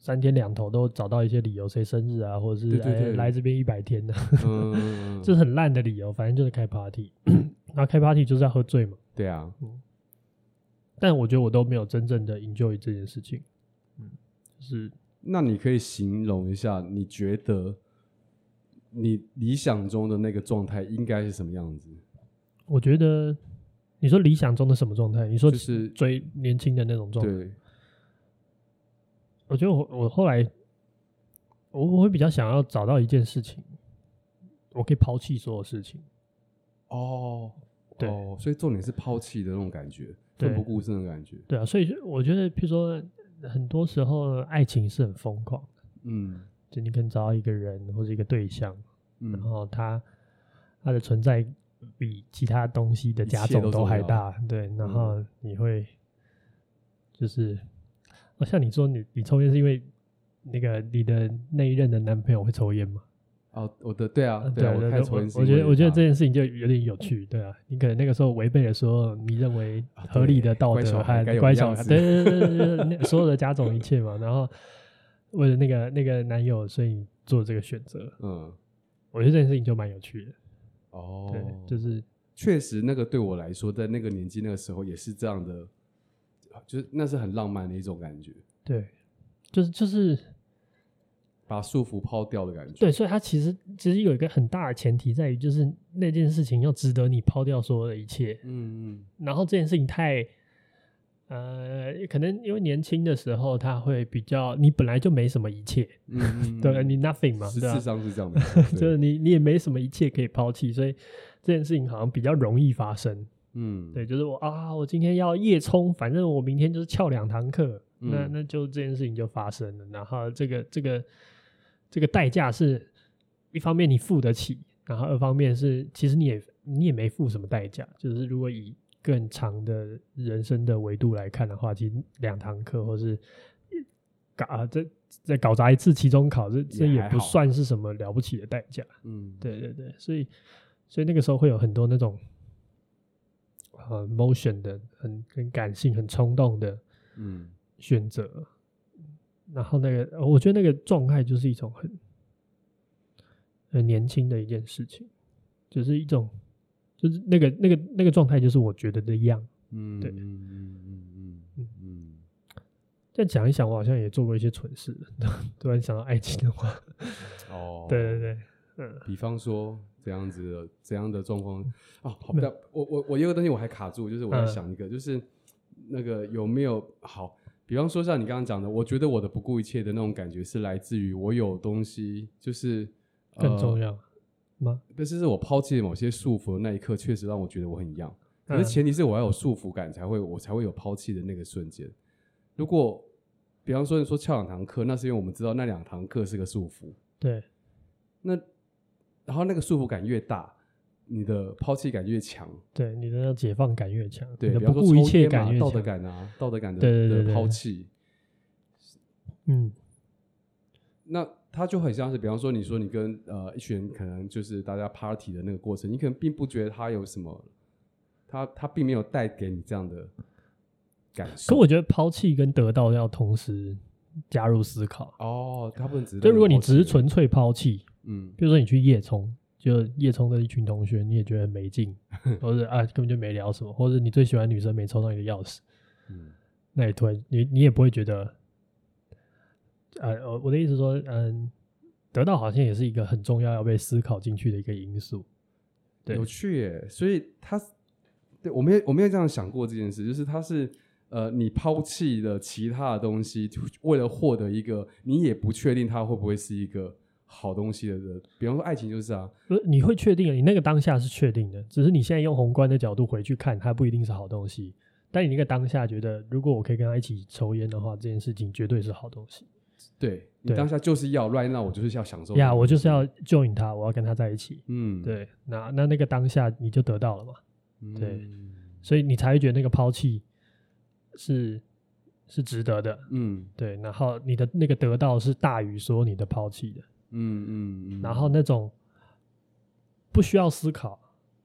三天两头都找到一些理由，谁生日啊，或者是对对对哎来这边一百天的、啊， 嗯， 这是很烂的理由，反正就是开 party， 然后开 party 就是要喝醉嘛。 对啊， 嗯，但我觉得我都没有真正的 enjoy 这件事情。嗯，就是那你可以形容一下，你觉得你理想中的那个状态应该是什么样子？ 我觉得你说理想中的什么状态？你说就是最年轻的那种状态？ 对， 我觉得我我后来我我会比较想要找到一件事情，我可以抛弃所有事情。 哦， 对哦，所以重点是抛弃的那种感觉， 对奋不顾身的感觉。 对啊，所以我觉得，譬如说，很多时候爱情是很疯狂的， 嗯就你可能找到一个人或者一个对象，然嗯， 后他他的存在比其他东西的加一切都总都还重要大，对，然后你会就是，哦，像你说你你抽烟是因为那个你的那一任的男朋友会抽烟吗？ 哦，我的对啊呃对啊，我对开始抽烟是我觉得因为他我觉得这件事情就有点有趣，对啊，你可能那个时候违背了所有你认为啊合理的道乖小德孩该有的和乖小孩， 样子对对对对对对，那所有的加总一切嘛，然后为了那个那个男友，所以你做这个选择， 嗯， 我觉得这件事情就蛮有趣的， 哦， 对，就是确实那个对我来说，在那个年纪那个时候也是这样的，就是那是很浪漫的一种感觉， 对，就是就是把束缚抛掉的感觉。 对，所以它其实其实有一个很大的前提在于，就是那件事情要值得你抛掉所有的一切， 嗯嗯， 然后这件事情太，呃，可能因为年轻的时候他会比较，你本来就没什么一切， 嗯嗯， 对，你 nothing 嘛，对吧、 实质上是这样的， 就是你你也没什么一切可以抛弃，所以这件事情好像比较容易发生。 嗯， 对，就是我啊，我今天要夜冲，反正我明天就是翘两堂课， 嗯那那就这件事情就发生了。然后这个这个这个代价是一方面你付得起，然后二方面是其实你也你也没付什么代价。就是如果以更长的人生的维度来看的话，其实两堂课或是搞啊这再搞砸一次期中考，这这也不也还好算是什么了不起的代价。 嗯， 对对对，所以所以那个时候会有很多那种呃 motion 的很很感性、很冲动的嗯选择，然后那个呃我觉得那个状态就是一种很很年轻的一件事情，就是一种就是那个那个那个状态就是我觉得的样。 嗯， 对嗯嗯嗯嗯嗯再讲一想，我好像也做过一些蠢事，突然想到爱情的话， 嗯，哦， 对对对，嗯， 比方说怎样子的怎样的状况哦，好，不要，我我我有个东西我还卡住，就是我在嗯想一个，就是那个有没有好，比方说像你刚刚讲的，我觉得我的不顾一切的那种感觉是来自于我有东西，就是更重要， 要吗？ 但是是我抛弃了某些束缚的那一刻，确实让我觉得我很一样。可是嗯前提是我要有束缚感，才会我才会有抛弃的那个瞬间。如果比方说你说翘两堂课，那是因为我们知道那两堂课是个束缚， 对那然后那个束缚感越大，你的抛弃感越强。 对，你的解放感越强， 对， 你的比方说不顾一切抽烟嘛感越强， 道德感啊，道德感的对对对对的抛弃， 嗯。 那它就很像是，比方说你说你跟呃一群人可能就是大家 party 的那个过程，你可能并不觉得他有什么，他他并没有带给你这样的感受。 可我觉得抛弃跟得到要同时加入思考。 哦，他不能只是就如果你抛弃只是纯粹抛弃， 嗯比如说你去夜冲，就夜冲的一群同学，你也觉得很没劲，或者啊根本就没聊什么，或者你最喜欢女生没抽到你的钥匙， 嗯那你突然你你也不会觉得，呃，我的意思说，嗯，得到好像也是一个很重要要被思考进去的一个因素。对有趣耶，所以他对我没有我没有这样想过这件事，就是他是呃你抛弃了其他的东西，为了获得一个你也不确定它会不会是一个好东西的人，比方说爱情就是啊， 不是你会确定，你那个当下是确定的，只是你现在用宏观的角度回去看，它不一定是好东西。但你那个当下觉得，如果我可以跟他一起抽烟的话，这件事情绝对是好东西。 对你对当下就是要 right now，我就是要享受呀， 这个我就是要东西 join 他，我要跟他在一起。 嗯对，那那那个当下你就得到了嘛， 嗯对所以你才会觉得那个抛弃是是值得的。 嗯对，然后你的那个得到是大于说你的抛弃的， 嗯嗯嗯， 然后那种不需要思考，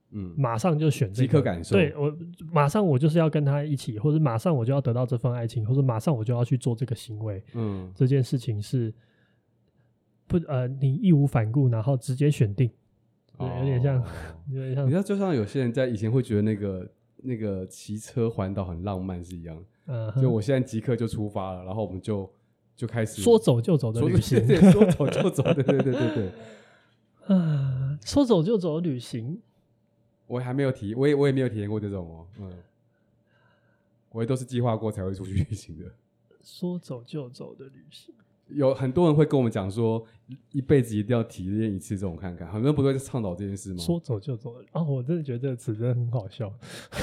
嗯， 马上就选这个即刻感受， 对我马上我就是要跟他一起，或者马上我就要得到这份爱情，或者马上我就要去做这个行为， 嗯， 这件事情是不呃你义无反顾，然后直接选定，对，有点像， 哦有点像， 你知道，就像有些人在以前会觉得那个那个骑车环岛很浪漫是一样， 嗯， 就我现在即刻就出发了，然后我们就就开始说走就走的旅行， 对对，说走就走，对对对对对。 啊，说走就走的旅行， 我还没有体，我也我也没有体验过这种哦，嗯，我也都是计划过才会出去旅行的。 说走就走的旅行， 有很多人会跟我们讲说，一辈子一定要体验一次这种看看，很多人不都在倡导这件事吗？ 说走就走的啊、哦，我真的觉得这个词真的很好笑。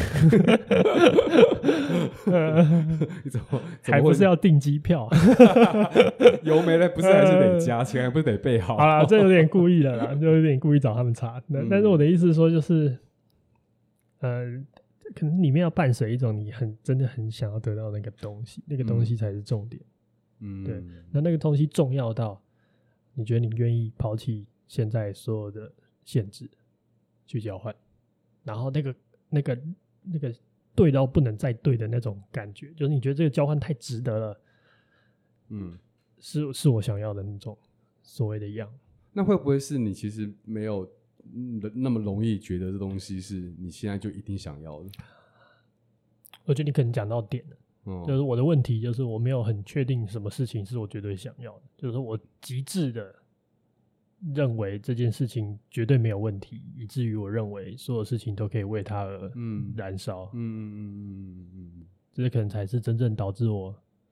你怎么还不是要订机票？ 油没了，不是还是得加钱，还不是得备好？ 好啦，这有点故意了啦，就有点故意找他们查。嗯、但是我的意思是说，就是呃，可能里面要伴随一种你很真的很想要得到那个东西，那个东西才是重点。 嗯， 对。那那个东西重要到你觉得你愿意抛弃现在所有的限制去交换，然后那个那个那个对到不能再对的那种感觉，就是你觉得这个交换太值得了， 嗯， 是是我想要的那种所谓的样。 那会不会是你其实没有那么容易觉得这东西是你现在就一定想要的？ 我觉得你可能讲到点了。 嗯、 就是我的问题就是我没有很确定什么事情是我绝对想要的，就是我极致的认为这件事情绝对没有问题，以至于我认为所有事情都可以为它而燃烧。 嗯嗯嗯嗯嗯， 这可能才是真正导致我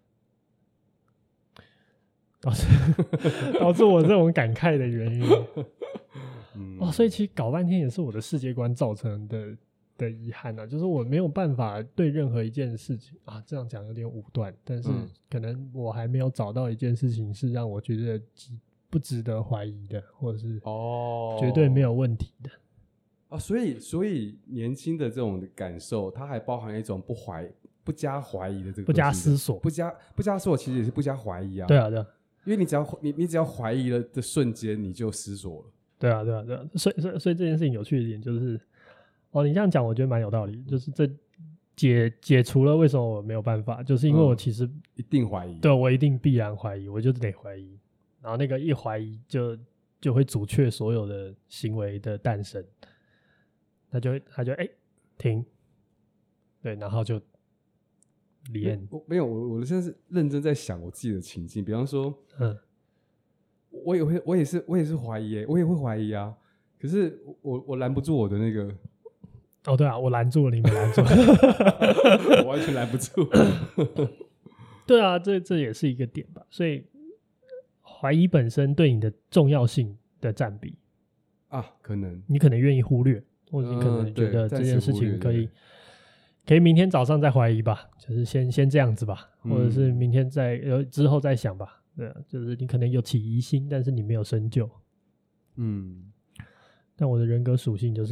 导致导致我这种感慨的原因。嗯、哦，所以其实搞半天也是我的世界观造成的。的遗憾啊，就是我没有办法对任何一件事情啊，这样讲有点武断，但是可能我还没有找到一件事情是让我觉得不值得怀疑的，或者是哦绝对没有问题的、 哦、啊，所以所以年轻的这种感受，它还包含一种不怀不加怀疑的这个不加思索， 不加不加思索，其实也是不加怀疑啊。 对啊，对啊， 因为你只要你你只要怀疑了的瞬间，你就思索了。 对啊，对啊，对啊，所以所以所以这件事情有趣的点就是。哦，你这样讲我觉得蛮有道理，就是这解解除了为什么我没有办法，就是因为我其实、嗯、 一定怀疑， 对我一定必然怀疑，我就得怀疑，然后那个一怀疑就就会阻却所有的行为的诞生，他就他就哎、欸、停，对，然后就离岸。 没有，我我现在是认真在想我自己的情境，比方说，嗯，我也会，我也是，我也是怀疑，我也会怀疑啊。可是我我拦不住我的那个， 哦对啊，我拦住了，你没拦住， 我完全拦不住。 对啊，这这也是一个点吧。所以怀疑本身对你的重要性的占比啊，可能你可能愿意忽略，或者你可能觉得这件事情可以、嗯、可以明天早上再怀疑吧，就是先先这样子吧，嗯、或者是明天再呃之后再想吧。对啊，就是你可能有起疑心，但是你没有深究。嗯。但我的人格属性就是，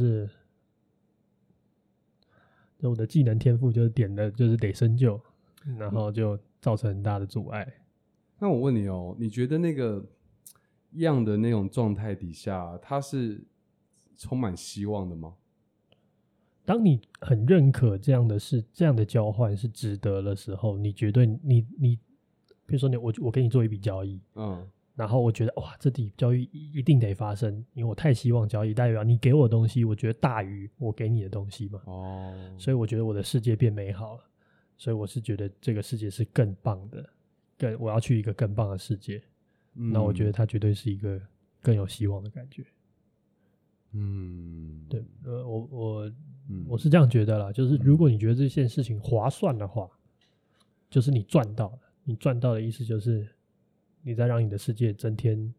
就我的技能天赋就是点的，就是得深究，然后就造成很大的阻碍。 那我问你哦，你觉得那个样的那种状态底下，它是充满希望的吗？ 当你很认可这样的事，这样的交换是值得的时候，你绝对你你，比如说你我我跟你做一笔交易，嗯。然后我觉得哇，这笔交易一定得发生，因为我太希望交易，代表你给我的东西，我觉得大于我给你的东西嘛。哦，所以我觉得我的世界变美好了，所以我是觉得这个世界是更棒的，更我要去一个更棒的世界。嗯、那我觉得它绝对是一个更有希望的感觉。嗯，对，呃，我我、嗯、我是这样觉得啦，就是如果你觉得这件事情划算的话，就是你赚到了，你赚到的意思就是。你再让你的世界增添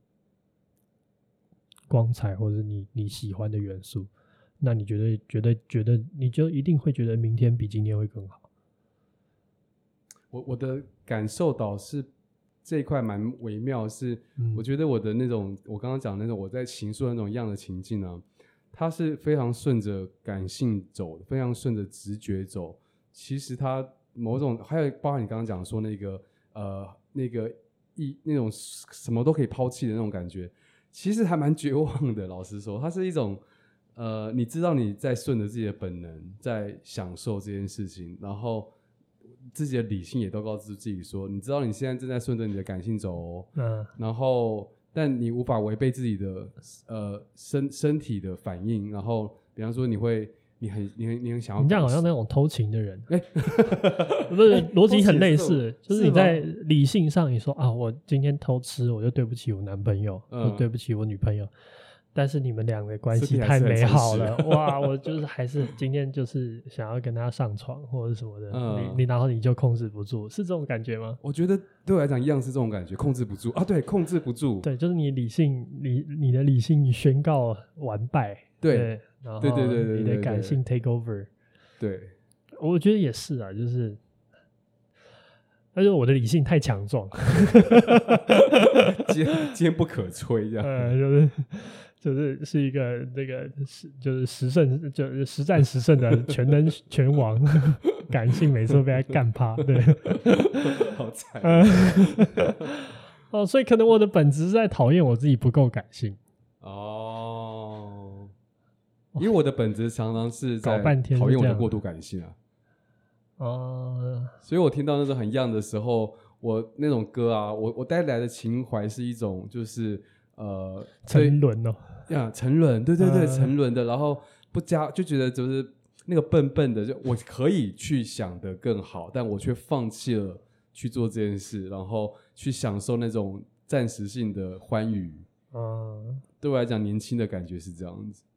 光彩，或者你你喜欢的元素，那你觉得觉得觉得你就一定会觉得明天比今天会更好。 我我的感受到是这一块蛮微妙，是、嗯、我觉得我的那种我刚刚讲的那种我在形塑那种样的情境呢，它是非常顺着感性走，非常顺着直觉走。其实它某种还有包含你刚刚讲说那个呃那个。一那种什么都可以抛弃的那种感觉，其实还蛮绝望的。老实说，它是一种呃，你知道你在顺着自己的本能在享受这件事情，然后自己的理性也都告诉自己说，你知道你现在正在顺着你的感性走哦，嗯，然后但你无法违背自己的呃身身体的反应，然后比方说你会你很你很你很想要， 你这样好像那种偷情的人，哎、欸，不是逻辑很类似，就是你在理性上你说啊，我今天偷吃，我就对不起我男朋友，嗯、我对不起我女朋友。但是你们两个关系太美好了，哇！我就是还是今天就是想要跟他上床或者什么的，嗯、你你然后你就控制不住，是这种感觉吗？ 我觉得对我来讲一样是这种感觉，控制不住啊，对，控制不住， 对，就是你理性理你的理性宣告完败， 对， 对然后对对对对， 你的感性 take over， 对， 我觉得也是啊，就是。但是我的理性太强壮， 坚坚不可摧，这样， 呃，就是就是是一个那个就是十胜就是实战十胜的全能拳王，感性每次都被他干趴，对， 好惨、 呃。哦，所以可能我的本质是在讨厌我自己不够感性。 哦，因为我的本质常常是在讨厌我的过度感性啊。 哦、呃， 所以我听到那种很样的时候，我那种歌啊，我我带来的情怀是一种就是呃沉沦哦， 呀沉沦，对对对，沉沦、呃、的，然后不加就觉得就是那个笨笨的，就我可以去想得更好，但我却放弃了去做这件事，然后去享受那种暂时性的欢愉。嗯、呃，对我来讲，年轻的感觉是这样子。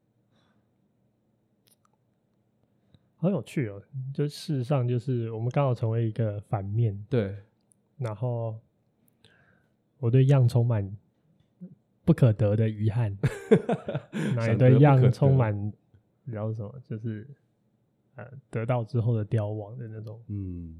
好有趣哦！就事实上，就是我们刚好成为一个反面， 对。 然后我对样充满不可得的遗憾，那也对样充满，你知道什么？就是呃，得到之后的凋亡的那种，嗯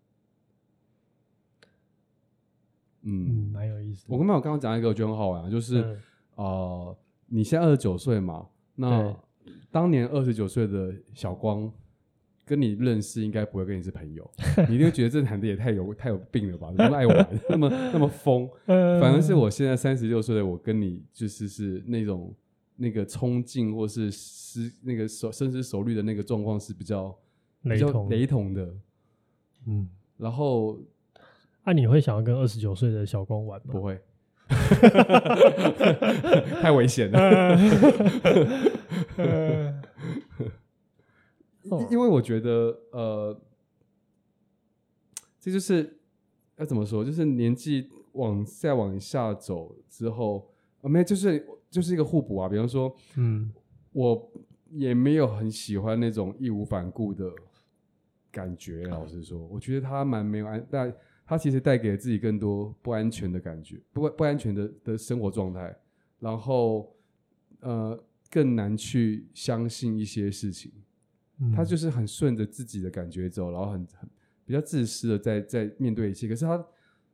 嗯，蛮、嗯、有意思的。 我跟朋友刚刚讲一个，我觉得很好玩，就是、嗯、呃，你现在二十九岁嘛，那当年二十九岁的小光。跟你认识应该不会跟你是朋友，你一定会觉得这男的也太有太有病了吧，那么爱玩，那么那么疯。反而是我现在三十六岁的我，跟你就是是那种那个冲劲或是失那个手深思熟虑的那个状况是比较雷同雷同的。嗯，然后啊，你会想要跟二十九岁的小光玩吗？ 不会，太危险了。呃因为我觉得，呃，这就是要怎么说，就是年纪往再往下走之后，啊，没有，就是就是一个互补啊。比方说，嗯，我也没有很喜欢那种义无反顾的感觉。老实说，我觉得他蛮没有安，但他其实带给了自己更多不安全的感觉，不不安全的的生活状态，然后呃，更难去相信一些事情。他就是很顺着自己的感觉走，然后很很比较自私的在在面对一切，可是他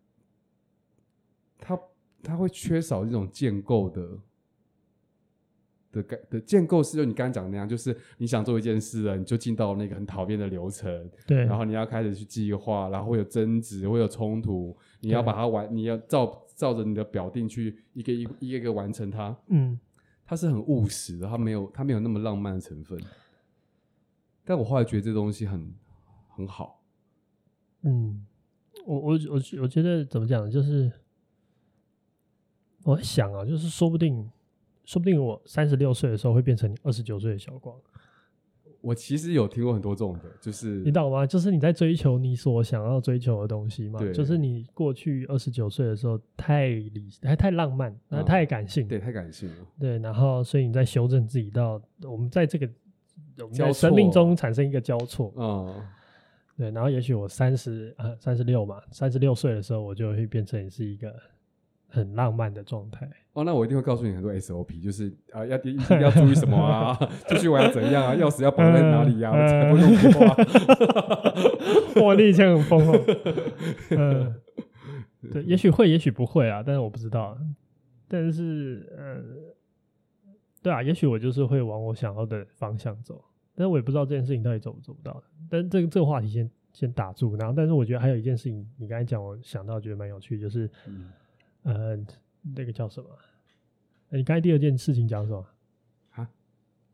他他会缺少这种建构的的感的建构是就你刚刚讲的那样，就是你想做一件事了，你就进到那个很讨厌的流程， 对， 然后你要开始去计划，然后会有争执，会有冲突，你要把它完，你要照照着你的表定去一个一个一个一个完成它，嗯，他是很务实的，他没有他没有那么浪漫的成分。但我后来觉得这东西很很好， 嗯，我我我我觉得怎么讲，就是我在想啊，就是说不定，说不定我三十六岁的时候会变成二十九岁的小光。 我其实有听过很多这种的，就是你懂吗？就是你在追求你所想要追求的东西嘛，就是你过去二十九岁的时候太理还太浪漫，嗯、太感性， 对，太感性了， 对，然后所以你在修正自己到我们在这个。我们在生命中产生一个交错，嗯，对，然后也许我三十呃三十六嘛，三十六岁的时候，我就会变成是一个很浪漫的状态。 哦，那我一定会告诉你很多 S O P， 就是啊、呃，要一定要注意什么啊，出去玩要怎样啊，钥匙要绑在哪里呀、啊，我才不会弄破啊。 哇，你以前很疯哦，嗯，对，也许会，也许不会啊，但是我不知道。但是，呃，对啊，也许我就是会往我想要的方向走。但是我也不知道这件事情到底走不走不到的，但这个这个话题先先打住，然后但是我觉得还有一件事情，你刚才讲，我想到觉得蛮有趣，就是、嗯、呃，那个叫什么？你刚才第二件事情讲什么？ 啊？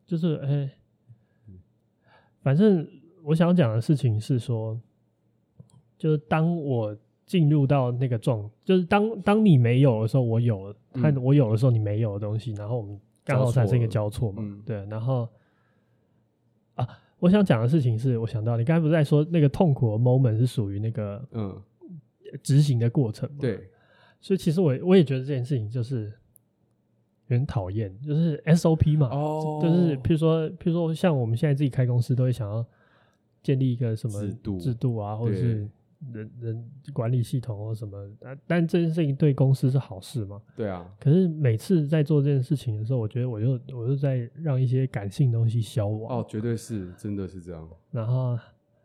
就是哎、欸，反正我想讲的事情是说，就是当我进入到那个状，就是当当你没有的时候，我有了；和、嗯、我有的时候，你没有的东西，然后我们刚好产生一个交错嘛，嗯、对。然后啊，我想讲的事情是，我想到你刚才不是在说那个痛苦的 moment 是属于那个嗯执行的过程嘛？ 对。 所以其实我我也觉得这件事情就是有点讨厌，就是 S O P 嘛，哦、就是譬如说譬如说像我们现在自己开公司，都会想要建立一个什么制度制度啊，或者是人人管理系统或什么，但这件事情对公司是好事嘛？ 对啊。 可是每次在做这件事情的时候，我觉得我就我就在让一些感性的东西消亡。 哦，绝对是，真的是这样。 然后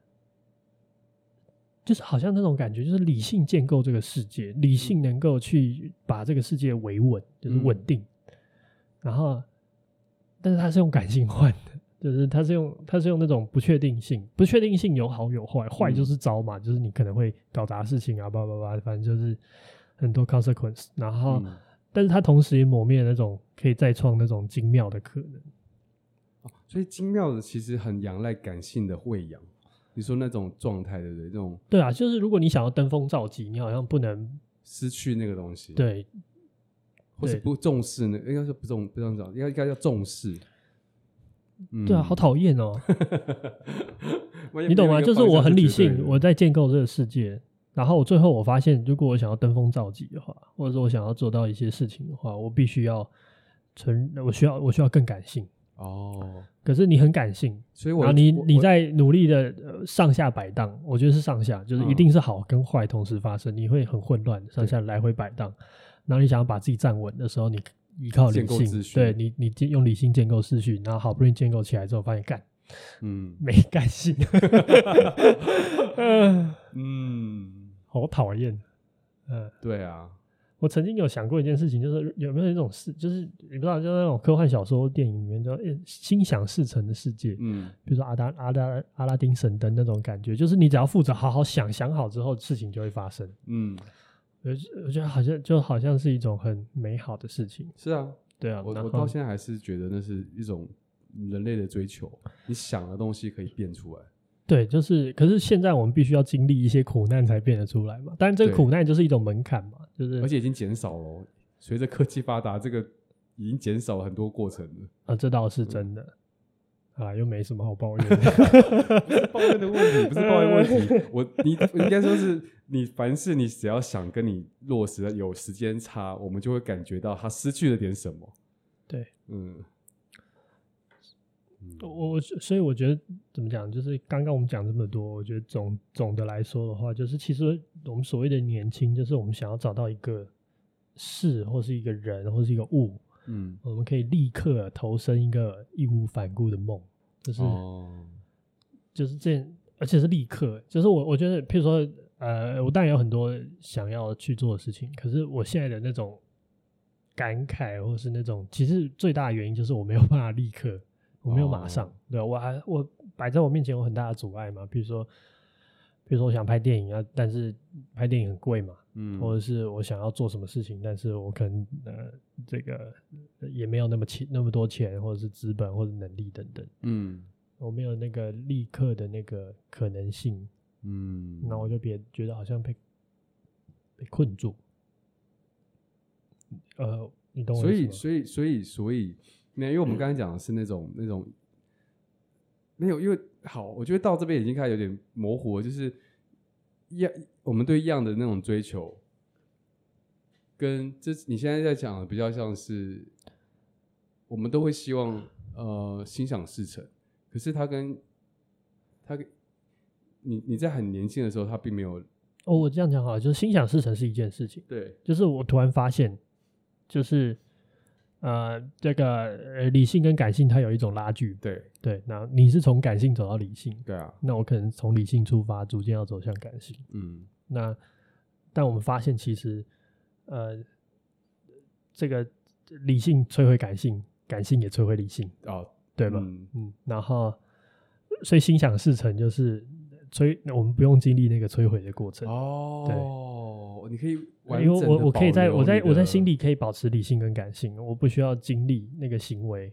就是好像那种感觉，就是理性建构这个世界，理性能够去把这个世界维稳，就是稳定。嗯、然后，但是它是用感性换的。就是它是用它是用那种不确定性，不确定性有好有坏，坏就是糟嘛，嗯、就是你可能会搞砸事情啊，叭叭叭，反正就是很多 consequence。然后，嗯、但是它同时也抹灭那种可以再创那种精妙的可能。 哦、所以精妙的其实很仰赖感性的喂养。你说那种状态，对不对？那种对啊，就是如果你想要登峰造极，你好像不能失去那个东西， 对， 或是不重视那，应该是不重不重视，应该应该要重视。 嗯、对啊，好讨厌哦！你懂吗？就是我很理性，我在建构这个世界，然后我最后我发现，如果我想要登峰造极的话，或者说我想要做到一些事情的话，我必须要纯，我需要我需要更感性哦。可是你很感性， 所以我然后你你在努力的、呃、上下摆荡，我觉得是上下，就是一定是好跟坏同时发生，嗯、你会很混乱，上下来回摆荡。然后你想要把自己站稳的时候，你依靠理性，对你，你用理性建构秩序，然后好不容易建构起来之后，发现干，嗯，没感性，嗯，好讨厌，嗯， 对啊， 我曾经有想过一件事情，就是有没有一种事，就是你不知道，就是那种科幻小说、电影里面叫心想事成的世界，嗯，比如说阿达阿达阿拉丁神灯那种感觉，就是你只要负责好好想，想好之后，事情就会发生，嗯。我觉得好像就好像是一种很美好的事情。 是啊， 对啊， 我我到现在还是觉得那是一种人类的追求，你想的东西可以变出来。 对，就是可是现在我们必须要经历一些苦难才变得出来嘛。当然这个苦难就是一种门槛嘛，就是而且已经减少了，随着科技发达，这个已经减少了很多过程了。 啊，这倒是真的。嗯啊，又没什么好抱怨的， 不是抱怨的问题，不是抱怨问题。我你应该说是你凡事你只要想跟你落实的有时间差，我们就会感觉到它失去了点什么。 对，嗯，我所以我觉得怎么讲，就是刚刚我们讲这么多，我觉得总总的来说的话，就是其实我们所谓的年轻，就是我们想要找到一个事，或是一个人，或是一个物。嗯，我们可以立刻投身一个义无反顾的梦，就是、哦、就是这，而且是立刻，就是我我觉得，譬如说，呃，我当然有很多想要去做的事情，可是我现在的那种感慨，或是那种，其实最大的原因就是我没有办法立刻，我没有马上，哦、对我还我摆在我面前有很大的阻碍嘛，比如说。比如说我想拍电影啊，但是拍电影很贵嘛，嗯，或者是我想要做什么事情，但是我可能呃这个也没有那么钱那么多钱，或者是资本或者能力等等，嗯，我没有那个立刻的那个可能性，嗯，那我就别觉得好像被被困住，呃，你懂我意思吗？ 所以所以所以所以，因为我们刚才讲的是那种那种。没有，因为好，我觉得到这边已经开始有点模糊了，就是样我们对样的那种追求，跟这你现在在讲的比较像是，我们都会希望呃心想事成，可是他跟他你你在很年轻的时候，他并没有哦，我这样讲好了，就是心想事成是一件事情， 对， 就是我突然发现，就是。呃，这个、呃、理性跟感性它有一种拉锯， 对对。那你是从感性走到理性， 对啊。 那我可能从理性出发，逐渐要走向感性，嗯。那但我们发现，其实呃，这个理性摧毁感性，感性也摧毁理性，哦，对吧？嗯嗯。然后，所以心想事成就是摧，我们不用经历那个摧毁的过程。 哦，对，你可以。 因为我我可以在我在我在心里可以保持理性跟感性，我不需要经历那个行为，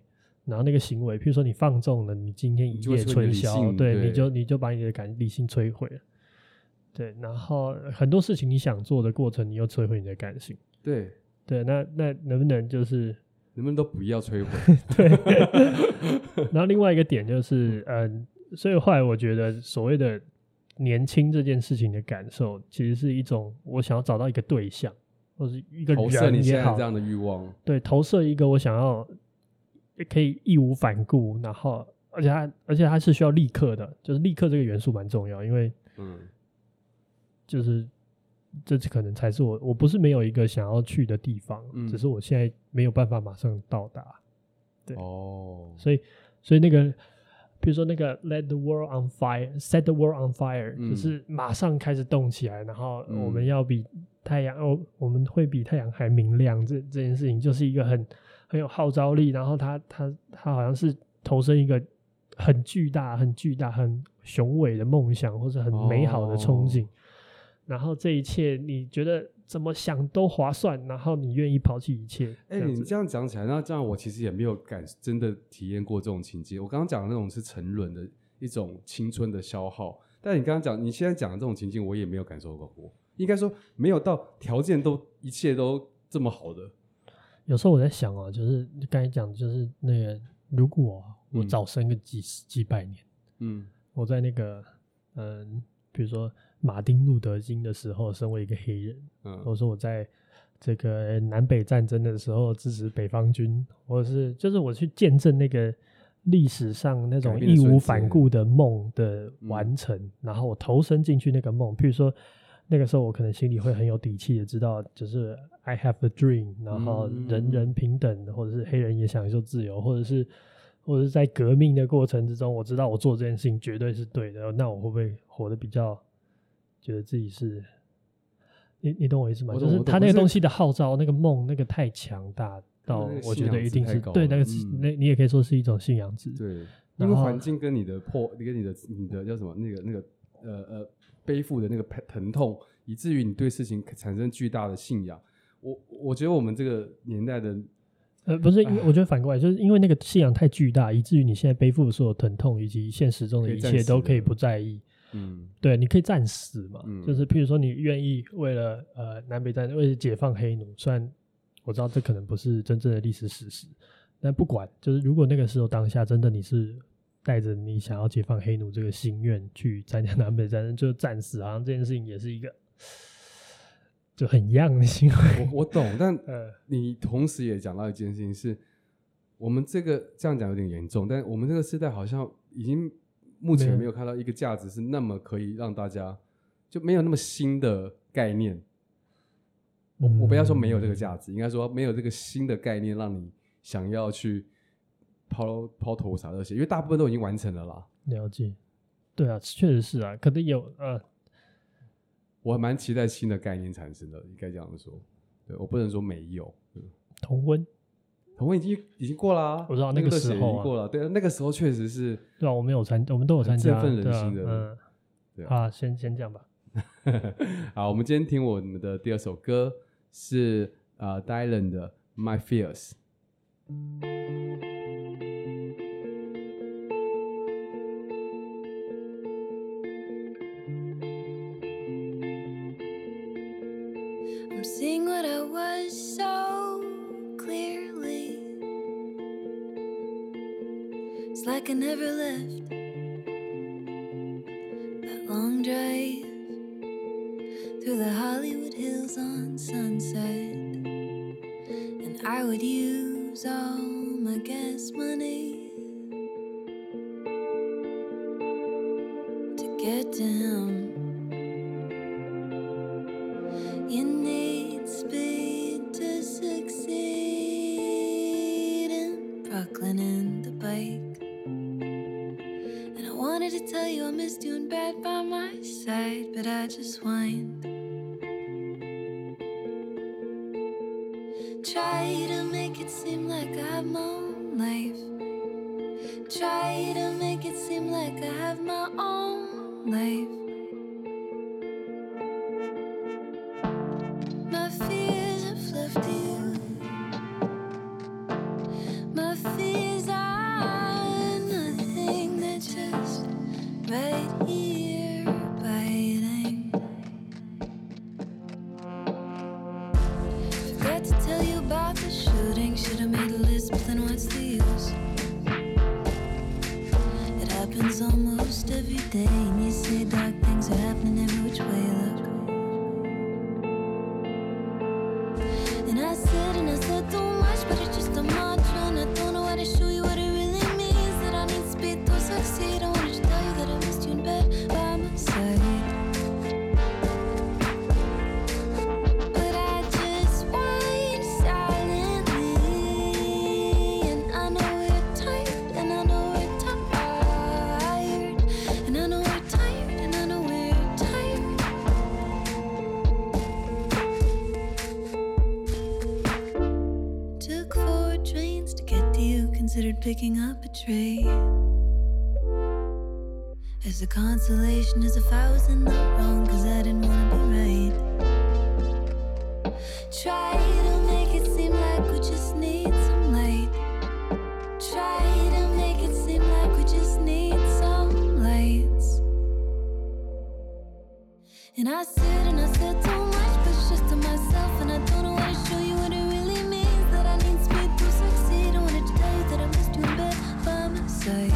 然后那个行为，譬如说你放纵了，你今天一夜春宵，对， 对， 你就你就把你的感理性摧毁了，对，然后很多事情你想做的过程，你又摧毁你的感性， 对对，那那能不能就是能不能都不要摧毁？ 对，然后另外一个点就是，嗯、呃，所以后来我觉得所谓的年轻这件事情的感受，其实是一种我想要找到一个对象，或是一个人也好， 投射你现在这样的欲望， 对，投射一个我想要可以义无反顾，然后而且它而且它是需要立刻的，就是立刻这个元素蛮重要，因为嗯，就是这可能才是我我不是没有一个想要去的地方，嗯、只是我现在没有办法马上到达，对哦，所以所以那个。比如说那个 Let the world on fire, set the world on fire，嗯、就是马上开始动起来，然后我们要比太阳，哦，我们会比太阳还明亮。这这件事情就是一个很很有号召力，然后它它它好像是投身一个很巨大、很巨大、很雄伟的梦想，或者很美好的憧憬。哦、然后这一切你觉得怎么想都划算，然后你愿意抛弃一切。 哎、欸，你这样讲起来，那这样我其实也没有感真的体验过这种情境。我刚刚讲的那种是沉沦的一种青春的消耗，但你刚刚讲，你现在讲的这种情境，我也没有感受过。应该说没有到条件都一切都这么好的。 有时候我在想啊，就是刚才讲的就是那个，如果我早生个几十、嗯、几百年，嗯，我在那个嗯，比如说。马丁路德金的时候身为一个黑人，嗯，或者说我在这个南北战争的时候支持北方军，或者是就是我去见证那个历史上那种义无反顾的梦的完成，嗯、然后我投身进去那个梦，譬如说那个时候我可能心里会很有底气的知道，就是 I have a dream， 然后人人平等，或者是黑人也享受自由，或者是或者是在革命的过程之中，我知道我做这件事情绝对是对的，那我会不会活得比较觉得自己是，你你懂我意思吗？就是他那个东西的号召，那个梦，那个太强大到，我觉得一定是对那个、嗯，那你也可以说是一种信仰值。 对，因为环境跟你的破，跟你的你的叫什么，那个那个呃呃背负的那个疼痛，以至于你对事情产生巨大的信仰。我我觉得我们这个年代的， 呃，不是，因为我觉得反过来，就是因为那个信仰太巨大，以至于你现在背负的所有疼痛以及现实中的一切都可以不在意。嗯，对，你可以战死嘛，嗯、就是譬如说你愿意为了呃南北战争，为了解放黑奴，虽然我知道这可能不是真正的历史事实，但不管，就是如果那个时候当下真的你是带着你想要解放黑奴这个心愿去参加南北战争，就战死，好像这件事情也是一个就很一样的行为。 我我懂，但呃，你同时也讲到一件事情是，我们这个这样讲有点严重，但我们这个时代好像已经。目前没有看到一个价值是那么可以让大家就没有那么新的概念。我我不要说没有这个价值，应该说没有这个新的概念让你想要去抛抛头洒热血，因为大部分都已经完成了啦。 了解，对啊，确实是啊，可能有呃， 我还蛮期待新的概念产生的，应该这样说。对，我不能说没有。 同婚。 同婚已经已经过了、啊， 我知道那个时候、啊、 已经过了，对，那个时候确实是， 对啊，我们有参，我们都有参加， 振奋人心的， 嗯，对啊，啊先先讲吧。 好，我们今天听我们的第二首歌是呃 Dylan 的 My Fears。 I'm seeing what I was so clearly. It's like I never left that long drive through the Hollywood Hills on Sunset, and I would use all my gas money to get to him. You need speed to succeed in Brooklyn and the bike. And I wanted to tell you I missed you in bed by my side, but I just whined. Try to make it seem like I have my own life. Try to make it seem like I have my own life. My fears have left you. My fears are Tried to tell you about the shooting, should've made a list, but then what's the use? It happens almost every day, and you say dark things are happening every which way you look. And I said, and I said too much, but it's just a mantra, and I don't know how to show you what it really means. That I need speed to succeed. I wanted to tell you that I missed you in bed by my side. Considered picking up a tray as a consolation, as if I was in the wrong, cause I didn't wanna be right. Try to make it seem like we just need some light. Try to make it seem like we just need some lights. And I said, and I said too much, but it's just to myself, and I don't know how to show you what it really means. That I need speed to succeed. I wanted to tell you that I missed you in bed by my side.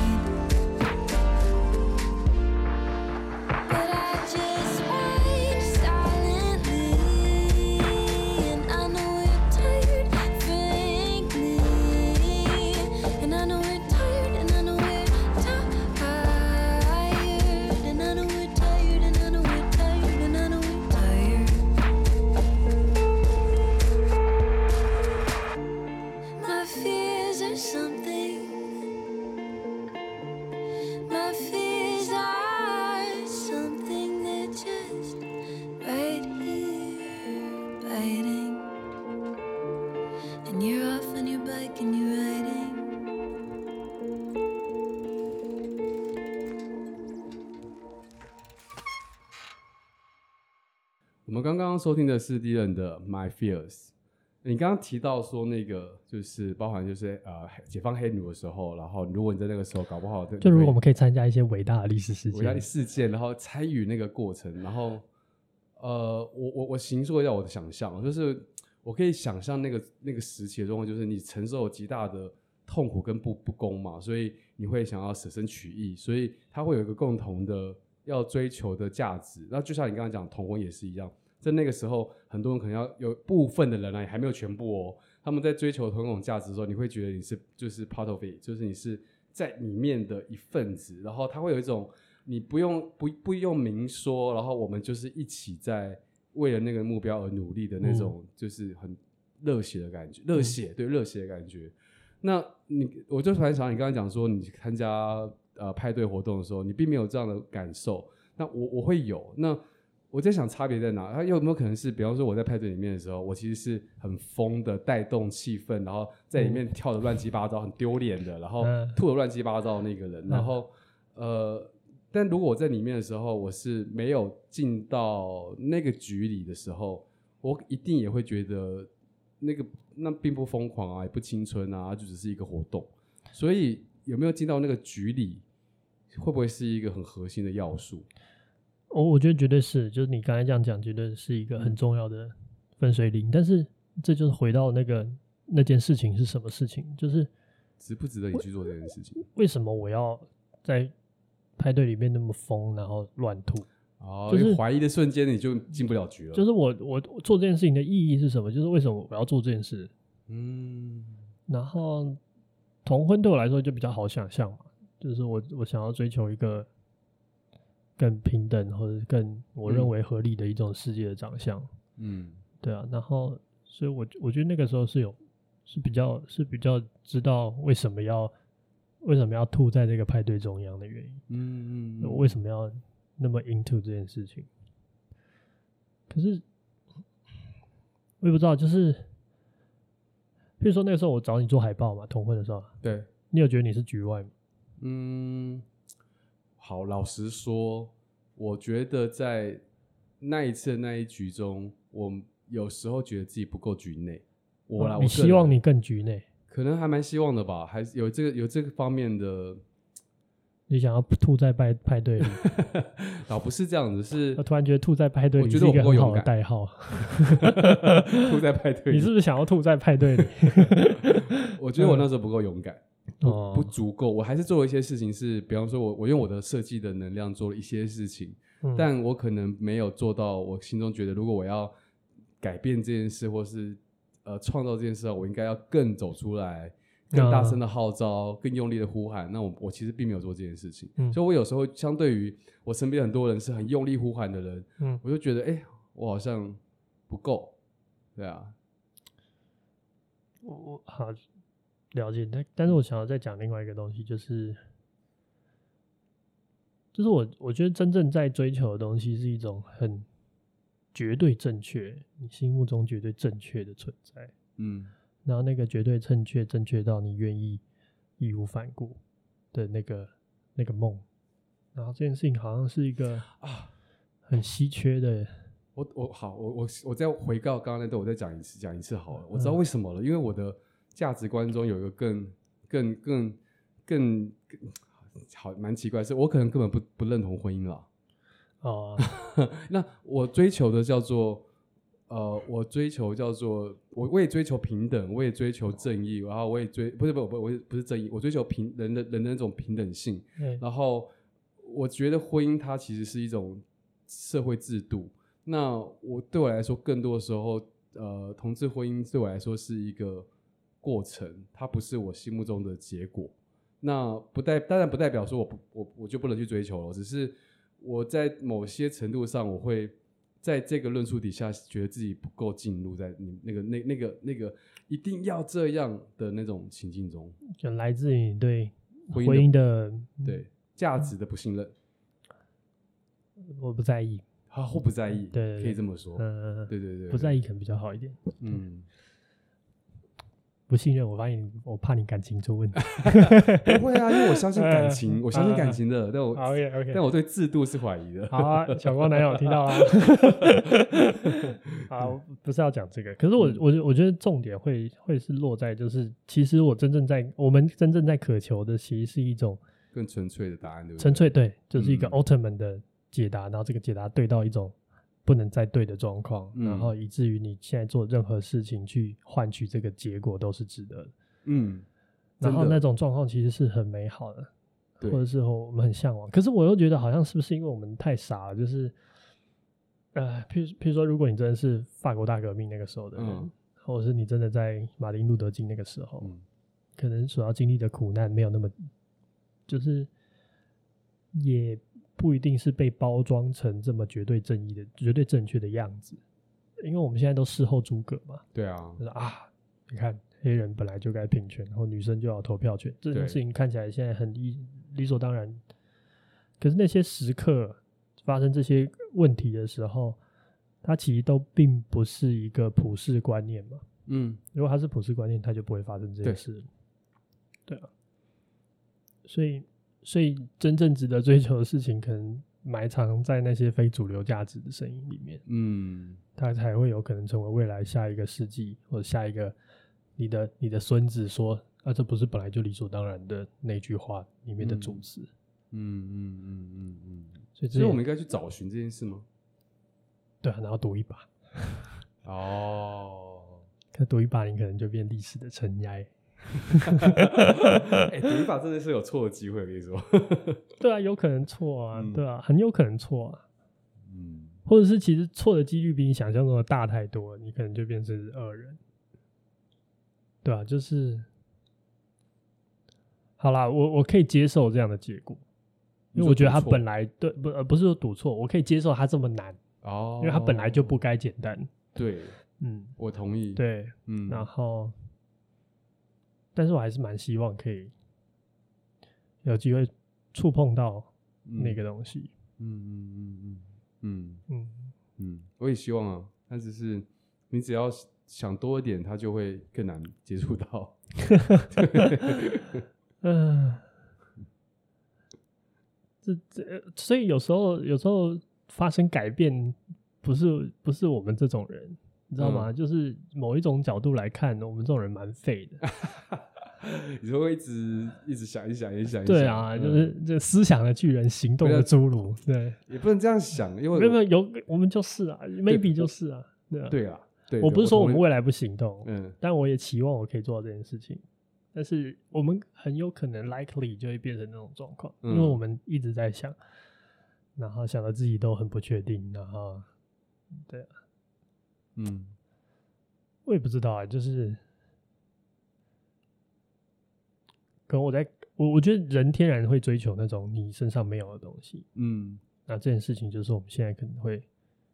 But I just wait silently, and I know we're tired, frankly. And I know we're tired, and I know we're tired. And I know we're tired, and I know we're tired, and I know we're tired. My fears are something. My fears are something that just right here biting. And you're off on your bike and you're riding. 我们刚刚收听的是 Dylan 的 My Fears。你刚刚提到说那个就是包含就是呃解放黑奴的时候，然后如果你在那个时候搞不好， 就如果我们可以参加一些伟大的历史事件， 伟大的事件，然后参与那个过程，然后呃我我我形塑一下我的想象，就是我可以想象那个那个时期的状况，就是你承受极大的痛苦跟不不公嘛，所以你会想要舍身取义，所以它会有一个共同的要追求的价值。那就像你刚刚讲同婚也是一样。在那个时候，很多人可能要有部分的人啊，也还没有全部哦。他们在追求同种价值的时候，你会觉得你是就是 part of it， 就是你是在里面的一份子。然后他会有一种你不用不不用明说，然后我们就是一起在为了那个目标而努力的那种，就是很热血的感觉，热血、嗯、对热血的感觉。那你我就突然想，你刚才讲说你参加呃派对活动的时候，你并没有这样的感受。那我我会有那。我在想差别在哪？它有没有可能是，比方说我在派对里面的时候，我其实是很疯的带动气氛，然后在里面跳的乱七八糟，很丢脸的，然后吐的乱七八糟的那个人。然后呃，但如果我在里面的时候，我是没有进到那个局里的时候，我一定也会觉得那个那并不疯狂啊，也不青春啊，就只是一个活动。所以有没有进到那个局里，会不会是一个很核心的要素？ 我我觉得绝对是，就是你刚才这样讲，绝对是一个很重要的分水岭。但是这就是回到那个那件事情是什么事情，就是值不值得你去做这件事情？ 为什么我要在派对里面那么疯，然后乱吐？ 哦， 就是怀疑的瞬间你就进不了局了。 就是我我做这件事情的意义是什么？就是为什么我要做这件事？ 嗯， 然后同婚对我来说就比较好想象嘛，就是我我想要追求一个更平等或者更我认为合理的一种世界的长相。嗯，对啊。然后所以我我觉得那个时候是有是比较是比较知道为什么要为什么要吐在这个派对中央的原因。嗯嗯嗯，我为什么要那么 into 这件事情？可是我也不知道，就是比如说那个时候我找你做海报嘛，同婚的时候， 对， 你有觉得你是局外吗？ 嗯，好，老实说，我觉得在那一次的那一局中，我有时候觉得自己不够局内。我啦， 哦、你希望你更局内？ 可能还蛮希望的吧，还是有这个有这个方面的。 你想要吐在派派对里？ 啊，不是这样子，是我突然觉得吐在派对里我觉得我是一个很好不够勇敢的代号。 吐在派对里。 你是不是想要吐在派对里？ 我觉得我那时候不够勇敢，不哦不足够。我还是做了一些事情是，比方说我我用我的设计的能量做了一些事情， 嗯但我可能没有做到我心中觉得，如果我要改变这件事，或是呃创造这件事，我应该要更走出来。更大声的号召，更用力的呼喊，那我我其实并没有做这件事情，嗯、所以我有时候相对于我身边很多人是很用力呼喊的人，嗯、我就觉得，哎、欸，我好像不够，对啊， 我我好了解，但但是我想要再讲另外一个东西，就是就是我我觉得真正在追求的东西是一种很绝对正确，你心目中绝对正确的存在，嗯。然后那个绝对正确，正确到你愿意义无反顾的那个那个梦，然后这件事情好像是一个啊很稀缺的。 我我好，我我我再回到刚刚那段，我再讲一次，讲一次好了。我知道为什么了，因为我的价值观中有一个更更更更更好蛮奇怪，是我可能根本不不认同婚姻了。哦，那我追求的叫做。呃，我追求叫做我我也追求平等，我也追求正义，然后我也追不是不不我不是正义，我追求平人的人的那种平等性。嗯、然后我觉得婚姻它其实是一种社会制度。那我对我来说，更多的时候，呃，同志婚姻对我来说是一个过程，它不是我心目中的结果。那不代当然不代表说我不我我就不能去追求了，只是我在某些程度上我会。在这个论述底下，觉得自己不够进入在你那个那那个那个一定要这样的那种情境中， 就来自于你对婚姻的对价值的不信任。 我不在意， 啊，或不在意， 对， 可以这么说。嗯，对对对， 不在意可能比较好一点。嗯。不信任，我发现我怕你感情出问题。 不会啊，因为我相信感情，我相信感情的，但我 OK OK， 但我对制度是怀疑的。 好啊，小光男友听到啊。好，不是要讲这个，可是我我我觉得重点会会是落在，就是其实我真正在我们真正在渴求的，其实是一种更纯粹的答案，对不对？ 纯粹对，就是一个 ultimate 的解答，然后这个解答对到一种。不能再对的状况，嗯、然后以至于你现在做任何事情去换取这个结果都是值得的。嗯，然后那种状况其实是很美好的，或者是我们很向往。可是我又觉得好像是不是因为我们太傻了？就是呃，譬如譬如说，如果你真的是法国大革命那个时候的人，嗯、或者是你真的在马丁路德金那个时候，嗯、可能所要经历的苦难没有那么，就是也。不一定是被包装成这么绝对正义的、绝对正确的样子，因为我们现在都事后诸葛嘛。 对啊， 就是啊，你看黑人本来就该平权，然后女生就要投票权，这件事情看起来现在很理理所当然。可是那些时刻发生这些问题的时候，它其实都并不是一个普世观念嘛。嗯，如果它是普世观念，它就不会发生这件事。对，对啊，所以。所以真正值得追求的事情可能埋藏在那些非主流价值的声音里面，嗯，它才会有可能成为未来下一个世纪或者下一个你的你的孙子说啊，这不是本来就理所当然的那句话里面的主旨。嗯嗯嗯嗯嗯， 所以所以我们应该去找寻这件事吗？ 对啊，然后赌一把。哦，可赌一把你可能就变历史的尘埃。 哎、欸，赌一把真的是有错的机会，我跟你说。 对啊，有可能错啊，嗯、对啊，很有可能错啊。嗯，或者是其实错的几率比你想象中的大太多，你可能就变成恶人。对啊，就是好啦，我我可以接受这样的结果，因为我觉得他本来对不呃不是说赌错，我可以接受他这么难哦，因为他本来就不该简单。 对，嗯，我同意。 对，嗯，然后。但是我还是蛮希望可以有机会触碰到那个东西。嗯嗯嗯嗯嗯嗯嗯，我也希望啊，但只是你只要想多一点，它就会更难接触到。 嗯，这这，所以有时候有时候发生改变，不是不是我们这种人。你知道吗？嗯、就是某一种角度来看，我们这种人蛮废的。 你说会一直一直想一想一想一想， 对啊， 嗯、 就是这思想的巨人，行动的侏儒，对， 也不能这样想，因为没有没有有我们就是啊 ，maybe 就是啊，对啊， 对啊，对， 我不是说我们会未来不行动， 嗯， 但我也期望我可以做到这件事情，但是我们很有可能 likely 就会变成那种状况， 嗯、 因为我们一直在想，然后想的自己都很不确定，然后对啊， 嗯， 我也不知道啊，就是可能我在我我觉得人天然会追求那种你身上没有的东西， 嗯， 那这件事情就是我们现在可能会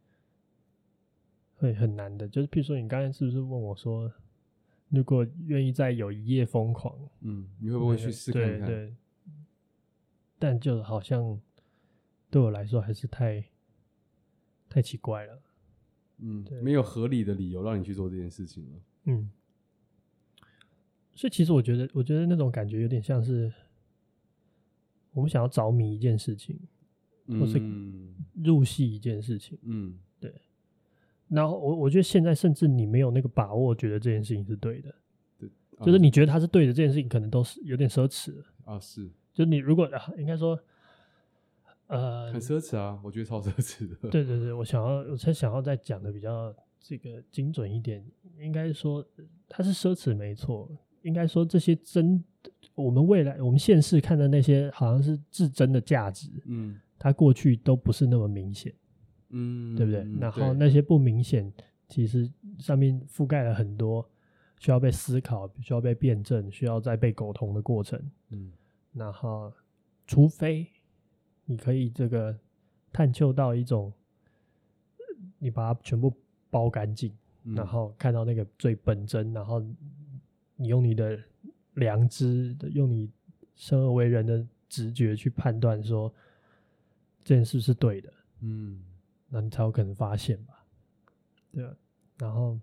会很难的，就是譬如说你刚才是不是问我说，如果愿意再有一夜疯狂， 嗯，你会不会去试看看？ 对对，但就好像对我来说还是太太奇怪了， 嗯，没有合理的理由让你去做这件事情了， 嗯。所以其实我觉得，我觉得那种感觉有点像是我们想要着迷一件事情，或是入戏一件事情， 嗯， 对。然后我我觉得现在甚至你没有那个把握，觉得这件事情是对的， 对， 啊、就是你觉得它是对的，这件事情可能都是有点奢侈了啊，是， 就是你如果、啊、应该说，呃， 很奢侈啊，我觉得超奢侈的。 对对对，我想要，我才想要再讲的比较这个精准一点，应该说它是奢侈没错。应该说这些真我们未来我们现世看的那些好像是至真的价值，嗯，它过去都不是那么明显，嗯，对不对？然后那些不明显，其实上面覆盖了很多需要被思考、需要被辩证、需要再被沟通的过程，嗯，然后除非你可以这个探究到一种，你把它全部包干净，嗯，然后看到那个最本真，然后你用你的良知，用你生而为人的直觉去判断说这件事是对的，嗯，那你才有可能发现吧，对吧？然后，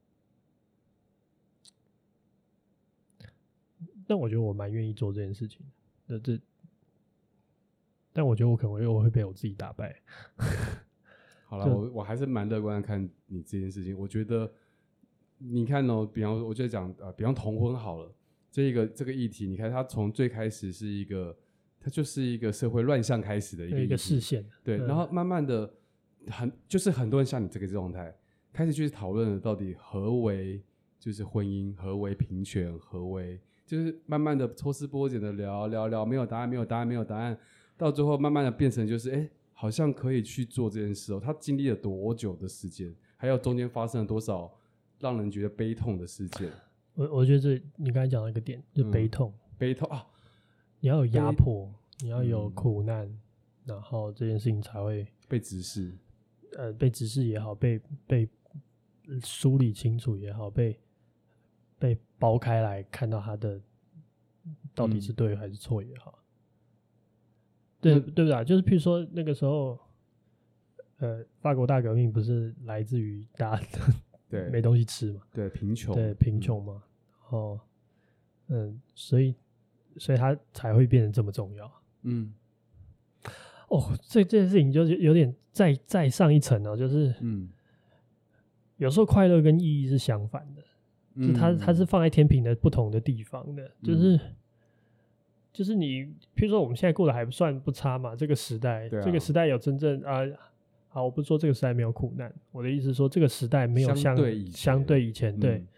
但我觉得我蛮愿意做这件事情的，这，但我觉得我可能我会被我自己打败。 好了，我我还是蛮乐观的看你这件事情，我觉得。你看哦，比方我就讲呃，比方同婚好了，这个这个议题，你看它从最开始是一个，它就是一个社会乱象开始的一个一个视线， 对，嗯、然后慢慢的很就是很多人像你这个状态，开始去讨论了到底何为就是婚姻，何为平权，何为就是慢慢的抽丝剥茧的聊聊聊，没有答案，没有答案，没有答案，到最后慢慢的变成就是哎，好像可以去做这件事哦，它经历了多久的时间，还有中间发生了多少让人觉得悲痛的事件。 我我觉得这你刚才讲到一个点，就悲痛， 嗯、悲痛啊！ 你要有压迫，你要有苦难，嗯、然后这件事情才会被直视， 呃，被直视也好，被被梳理清楚也好，被被剥开来看到它的到底是对还是错也好，嗯、对对不对？就是譬如说那个时候，呃，法国大革命不是来自于大家对没东西吃嘛， 对贫穷， 对贫穷嘛，嗯、哦，嗯，所以所以它才会变得这么重要，嗯，哦，这这件事情就是有点再再上一层哦，就是嗯，有时候快乐跟意义是相反的，嗯、就它它是放在天平的不同的地方的，就是、嗯、就是你，譬如说我们现在过得还算不差嘛，这个时代，啊、这个时代有真正啊。好，我不是说这个时代没有苦难，我的意思是说这个时代没有相相对以前， 相对以前对、嗯，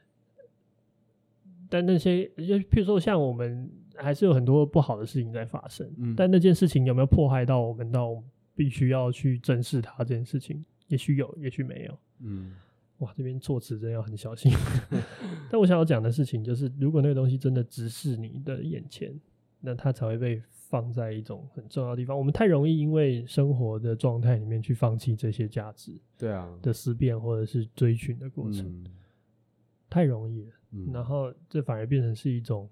但那些就譬如说像我们还是有很多不好的事情在发生，嗯、但那件事情有没有迫害到我们到我们必须要去正视它这件事情，也许有，也许没有。嗯，哇，这边措辞真要很小心。但我想要讲的事情就是，如果那个东西真的直视你的眼前，那它才会被放在一种很重要的地方。我们太容易因为生活的状态里面去放弃这些价值，对啊的思辨或者是追寻的过程，嗯、太容易了。嗯、然后这反而变成是一种，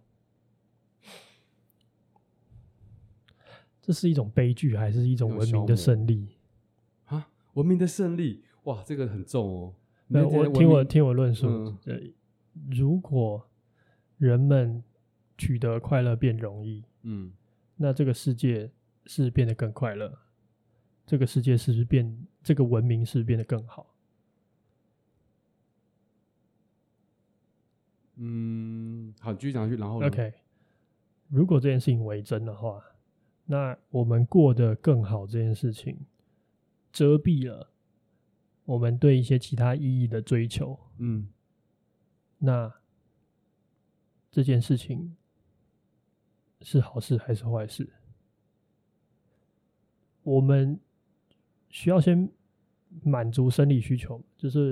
这是一种悲剧，还是一种文明的胜利啊？文明的胜利，哇，这个很重哦。 那我听我听我论述，嗯、对，如果人们取得快乐变容易，嗯。那这个世界是变得更快乐，这个世界是不是变，这个文明是不是变得更好？ 嗯，好，继续讲下去，然后呢 OK， 如果这件事情为真的话，那我们过得更好这件事情遮蔽了我们对一些其他意义的追求。 嗯， 那这件事情是好事还是坏事？我们需要先满足生理需求，就是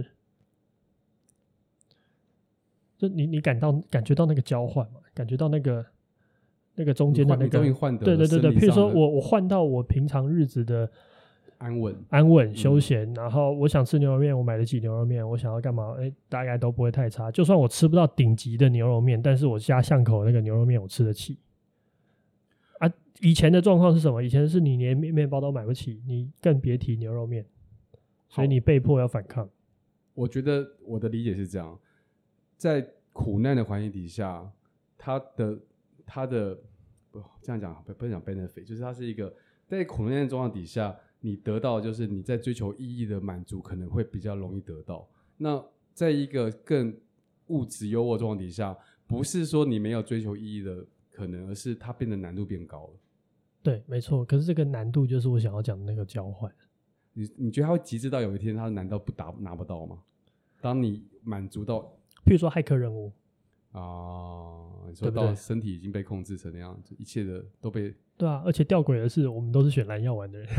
就你你感到感觉到那个交换嘛，感觉到那个那个中间的那你终于个， 换得了对对对对， 生理譬如说上的我我换到我平常日子的安稳， 安稳休闲，然后我想吃牛肉面，我买得起牛肉面，我想要干嘛，哎，大概都不会太差。就算我吃不到顶级的牛肉面，但是我家巷口那个牛肉面我吃得起。啊，以前的状况是什么？以前是你连面面包都买不起，你更别提牛肉面，所以你被迫要反抗。 我觉得我的理解是这样，在苦难的环境底下，他的他的不这样讲不不能讲 benefit， 就是它是一个在苦难的状况底下，你得到就是你在追求意义的满足可能会比较容易得到。那在一个更物质优渥状况底下，不是说你没有追求意义的可能，而是它变得难度变高了。 对，没错。可是这个难度就是我想要讲的那个交换。 你你觉得它会极致到有一天它难道不达拿不到吗？当你满足到， 譬如说骇客任务啊，你说对不对到身体已经被控制成那样子，一切的都被对啊，而且吊诡的是，我们都是选蓝药丸的人，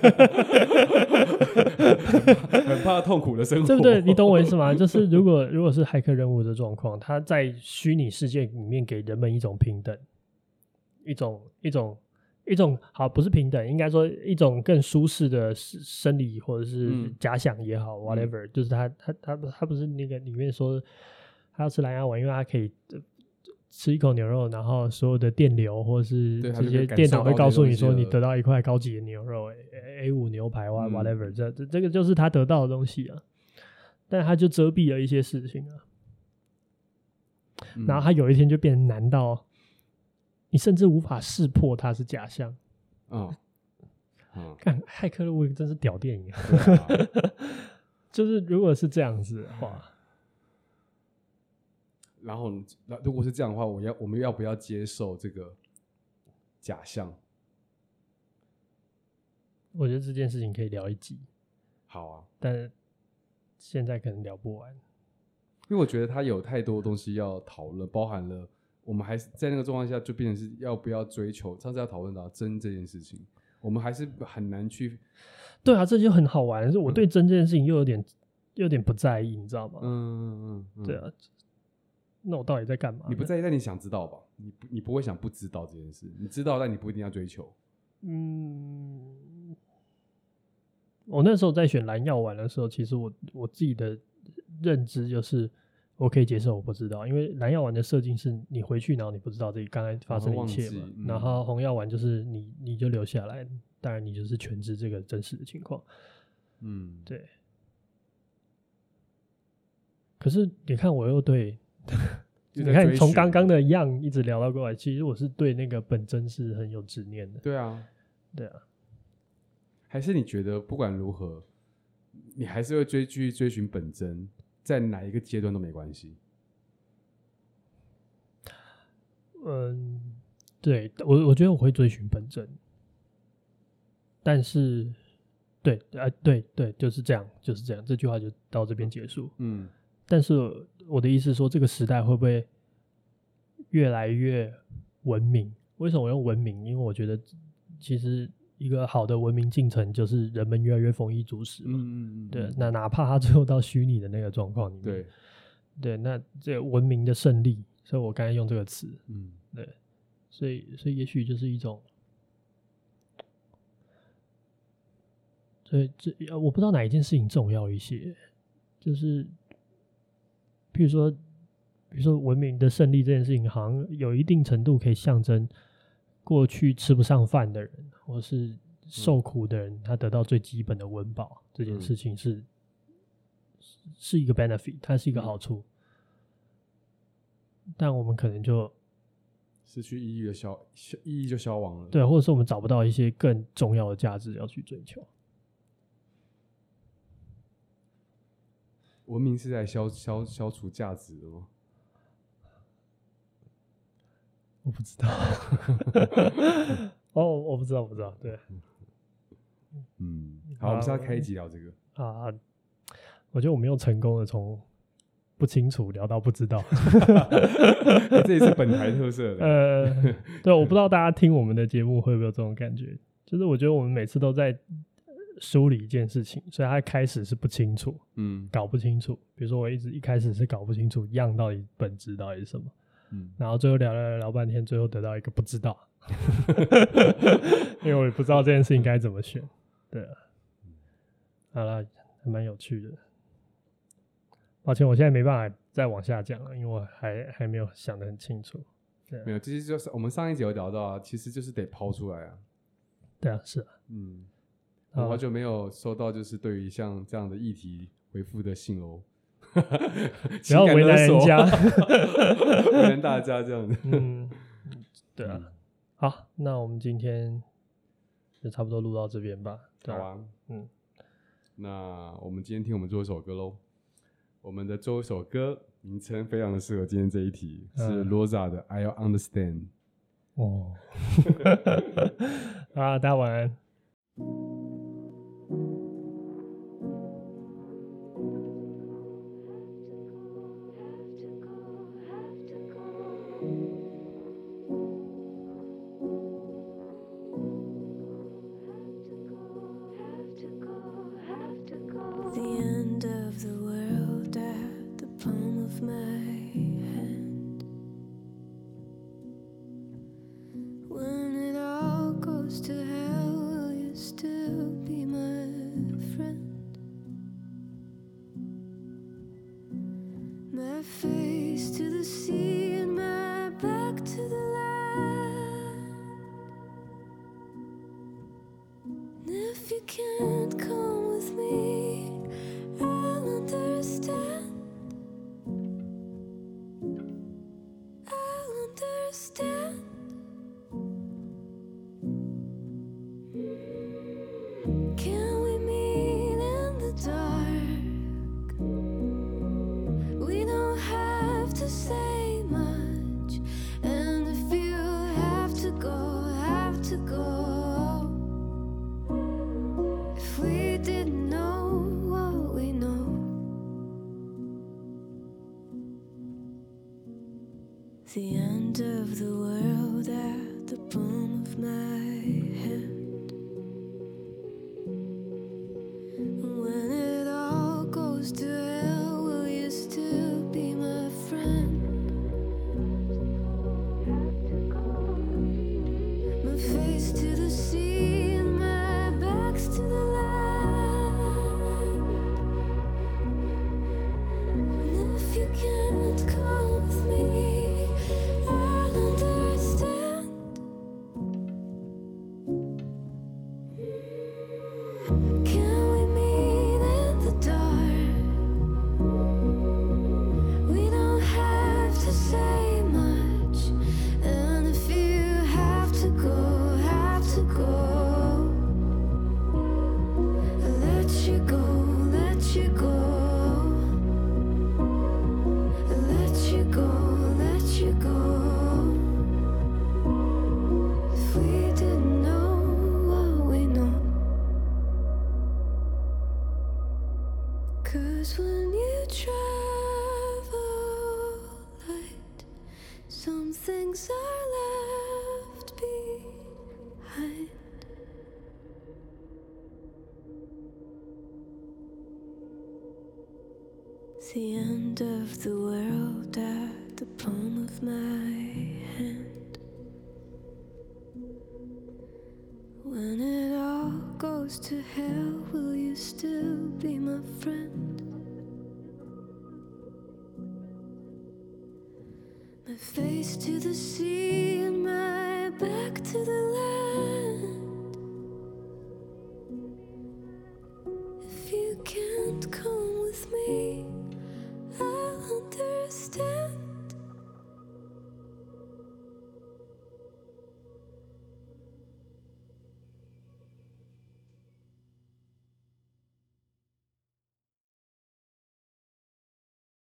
很怕痛苦的生活， 对不对？你懂我意思吗？就是如果如果是骇客任务的状况，它在虚拟世界里面给人们一种平等，一种一种一种好，不是平等，应该说一种更舒适的生理或者是嗯假想也好、 嗯、 ，whatever，就是他他他他不是那个里面说他要吃蓝药丸，因为他可以。吃一口牛肉，然后所有的电流或是这些电脑会告诉你说你得到一块高级的牛肉 ，A 五牛排哇 whatever，、嗯、这这这个就是他得到的东西啊，但他就遮蔽了一些事情啊，嗯、然后他有一天就变得难到你甚至无法识破它是假象。 啊、嗯， 看、嗯、骇客任务真是屌电影啊！ 啊就是如果是这样子的话。 然后，如果是这样的话，我要我们要不要接受这个假象？ 我觉得这件事情可以聊一集。 好啊， 但现在可能聊不完， 因为我觉得它有太多东西要讨论，包含了我们还是在那个状况下，就变成是要不要追求。上次要讨论到真这件事情，我们还是很难去。 对啊，这就很好玩。是我对真这件事情又有点、嗯、又有点不在意，你知道吗？ 嗯嗯嗯， 对啊。那我到底在干嘛？ 你不在意，但你想知道吧？你不，你不会想不知道这件事。你知道，但你不一定要追求。 嗯，我那时候在选蓝药丸的时候，其实我我自己的认知就是，我可以接受我不知道，因为蓝药丸的设定是你回去，然后你不知道这里刚才发生的一切嘛。嗯、然后红药丸就是你你就留下来，当然你就是全知这个真实的情况。嗯，对。可是你看，我又对。你看，从刚刚的样一直聊到过来，其实我是对那个本真是很有执念的。 对啊， 对啊。 还是你觉得不管如何，你还是会追去追寻本真，在哪一个阶段都没关系？ 嗯，对我我觉得我会追寻本真，但是，对啊，对对，就是这样，就是这样。这句话就到这边结束。嗯。但是我的意思是说，这个时代会不会越来越文明？为什么我用文明？因为我觉得其实一个好的文明进程就是人们越来越丰衣足食嘛。嗯嗯嗯。对，那哪怕他最后到虚拟的那个状况里面， 对对，那这个文明的胜利，所以我刚才用这个词，嗯，对，所以所以也许就是一种，所以这我不知道哪一件事情重要一些，就是。譬如说，比如说文明的胜利这件事情，好像有一定程度可以象征过去吃不上饭的人，或是受苦的人，嗯、他得到最基本的温饱，这件事情是、嗯、是一个 benefit， 它是一个好处。嗯、但我们可能就失去意义的消意义就消亡了， 对，或者是我们找不到一些更重要的价值要去追求。 文明是在消消消除价值的吗？ 不知道。哦，我不知道，我不知道，对。 嗯，好，我们是要开一集聊这个啊。我觉得我们又成功的从不清楚聊到不知道， 这也是本台特色的。 呃，对，我不知道大家听我们的节目会不会有这种感觉，就是我觉得我们每次都在梳理一件事情，所以他开始是不清楚，嗯，搞不清楚。比如说我一直一开始是搞不清楚样到底本质到底是什么，嗯，然后最后聊聊聊半天，最后得到一个不知道，因为我也不知道这件事情该怎么选。对啊，好啦，还蛮有趣的。抱歉，我现在没办法再往下讲了，因为我还还没有想得很清楚。对啊， 没有，其实就是我们上一集有聊到啊，其实就是得抛出来啊。 对啊，是啊， 嗯，我好久没有收到就是对于像这样的议题回复的信哦， 不要为难人家， 为难大家这样的。 嗯，对啊，嗯，好，那我们今天就差不多录到这边吧。 好啊，嗯，那我们今天听我们最后一首歌喽。我们的最后一首歌名称非常的适合今天这一题，嗯，是 Rosa 的 I'll Understand。 哦，好啊，大家晚安。 The end of the world at the palm of my hand. When it all goes to hell, will you still be my friend? My face to the sea and my back's to the land. And if you can't come with me, the end of the world at the palm of my hand. When it all goes to hell, will you still be my friend? My face to the sea and my back to the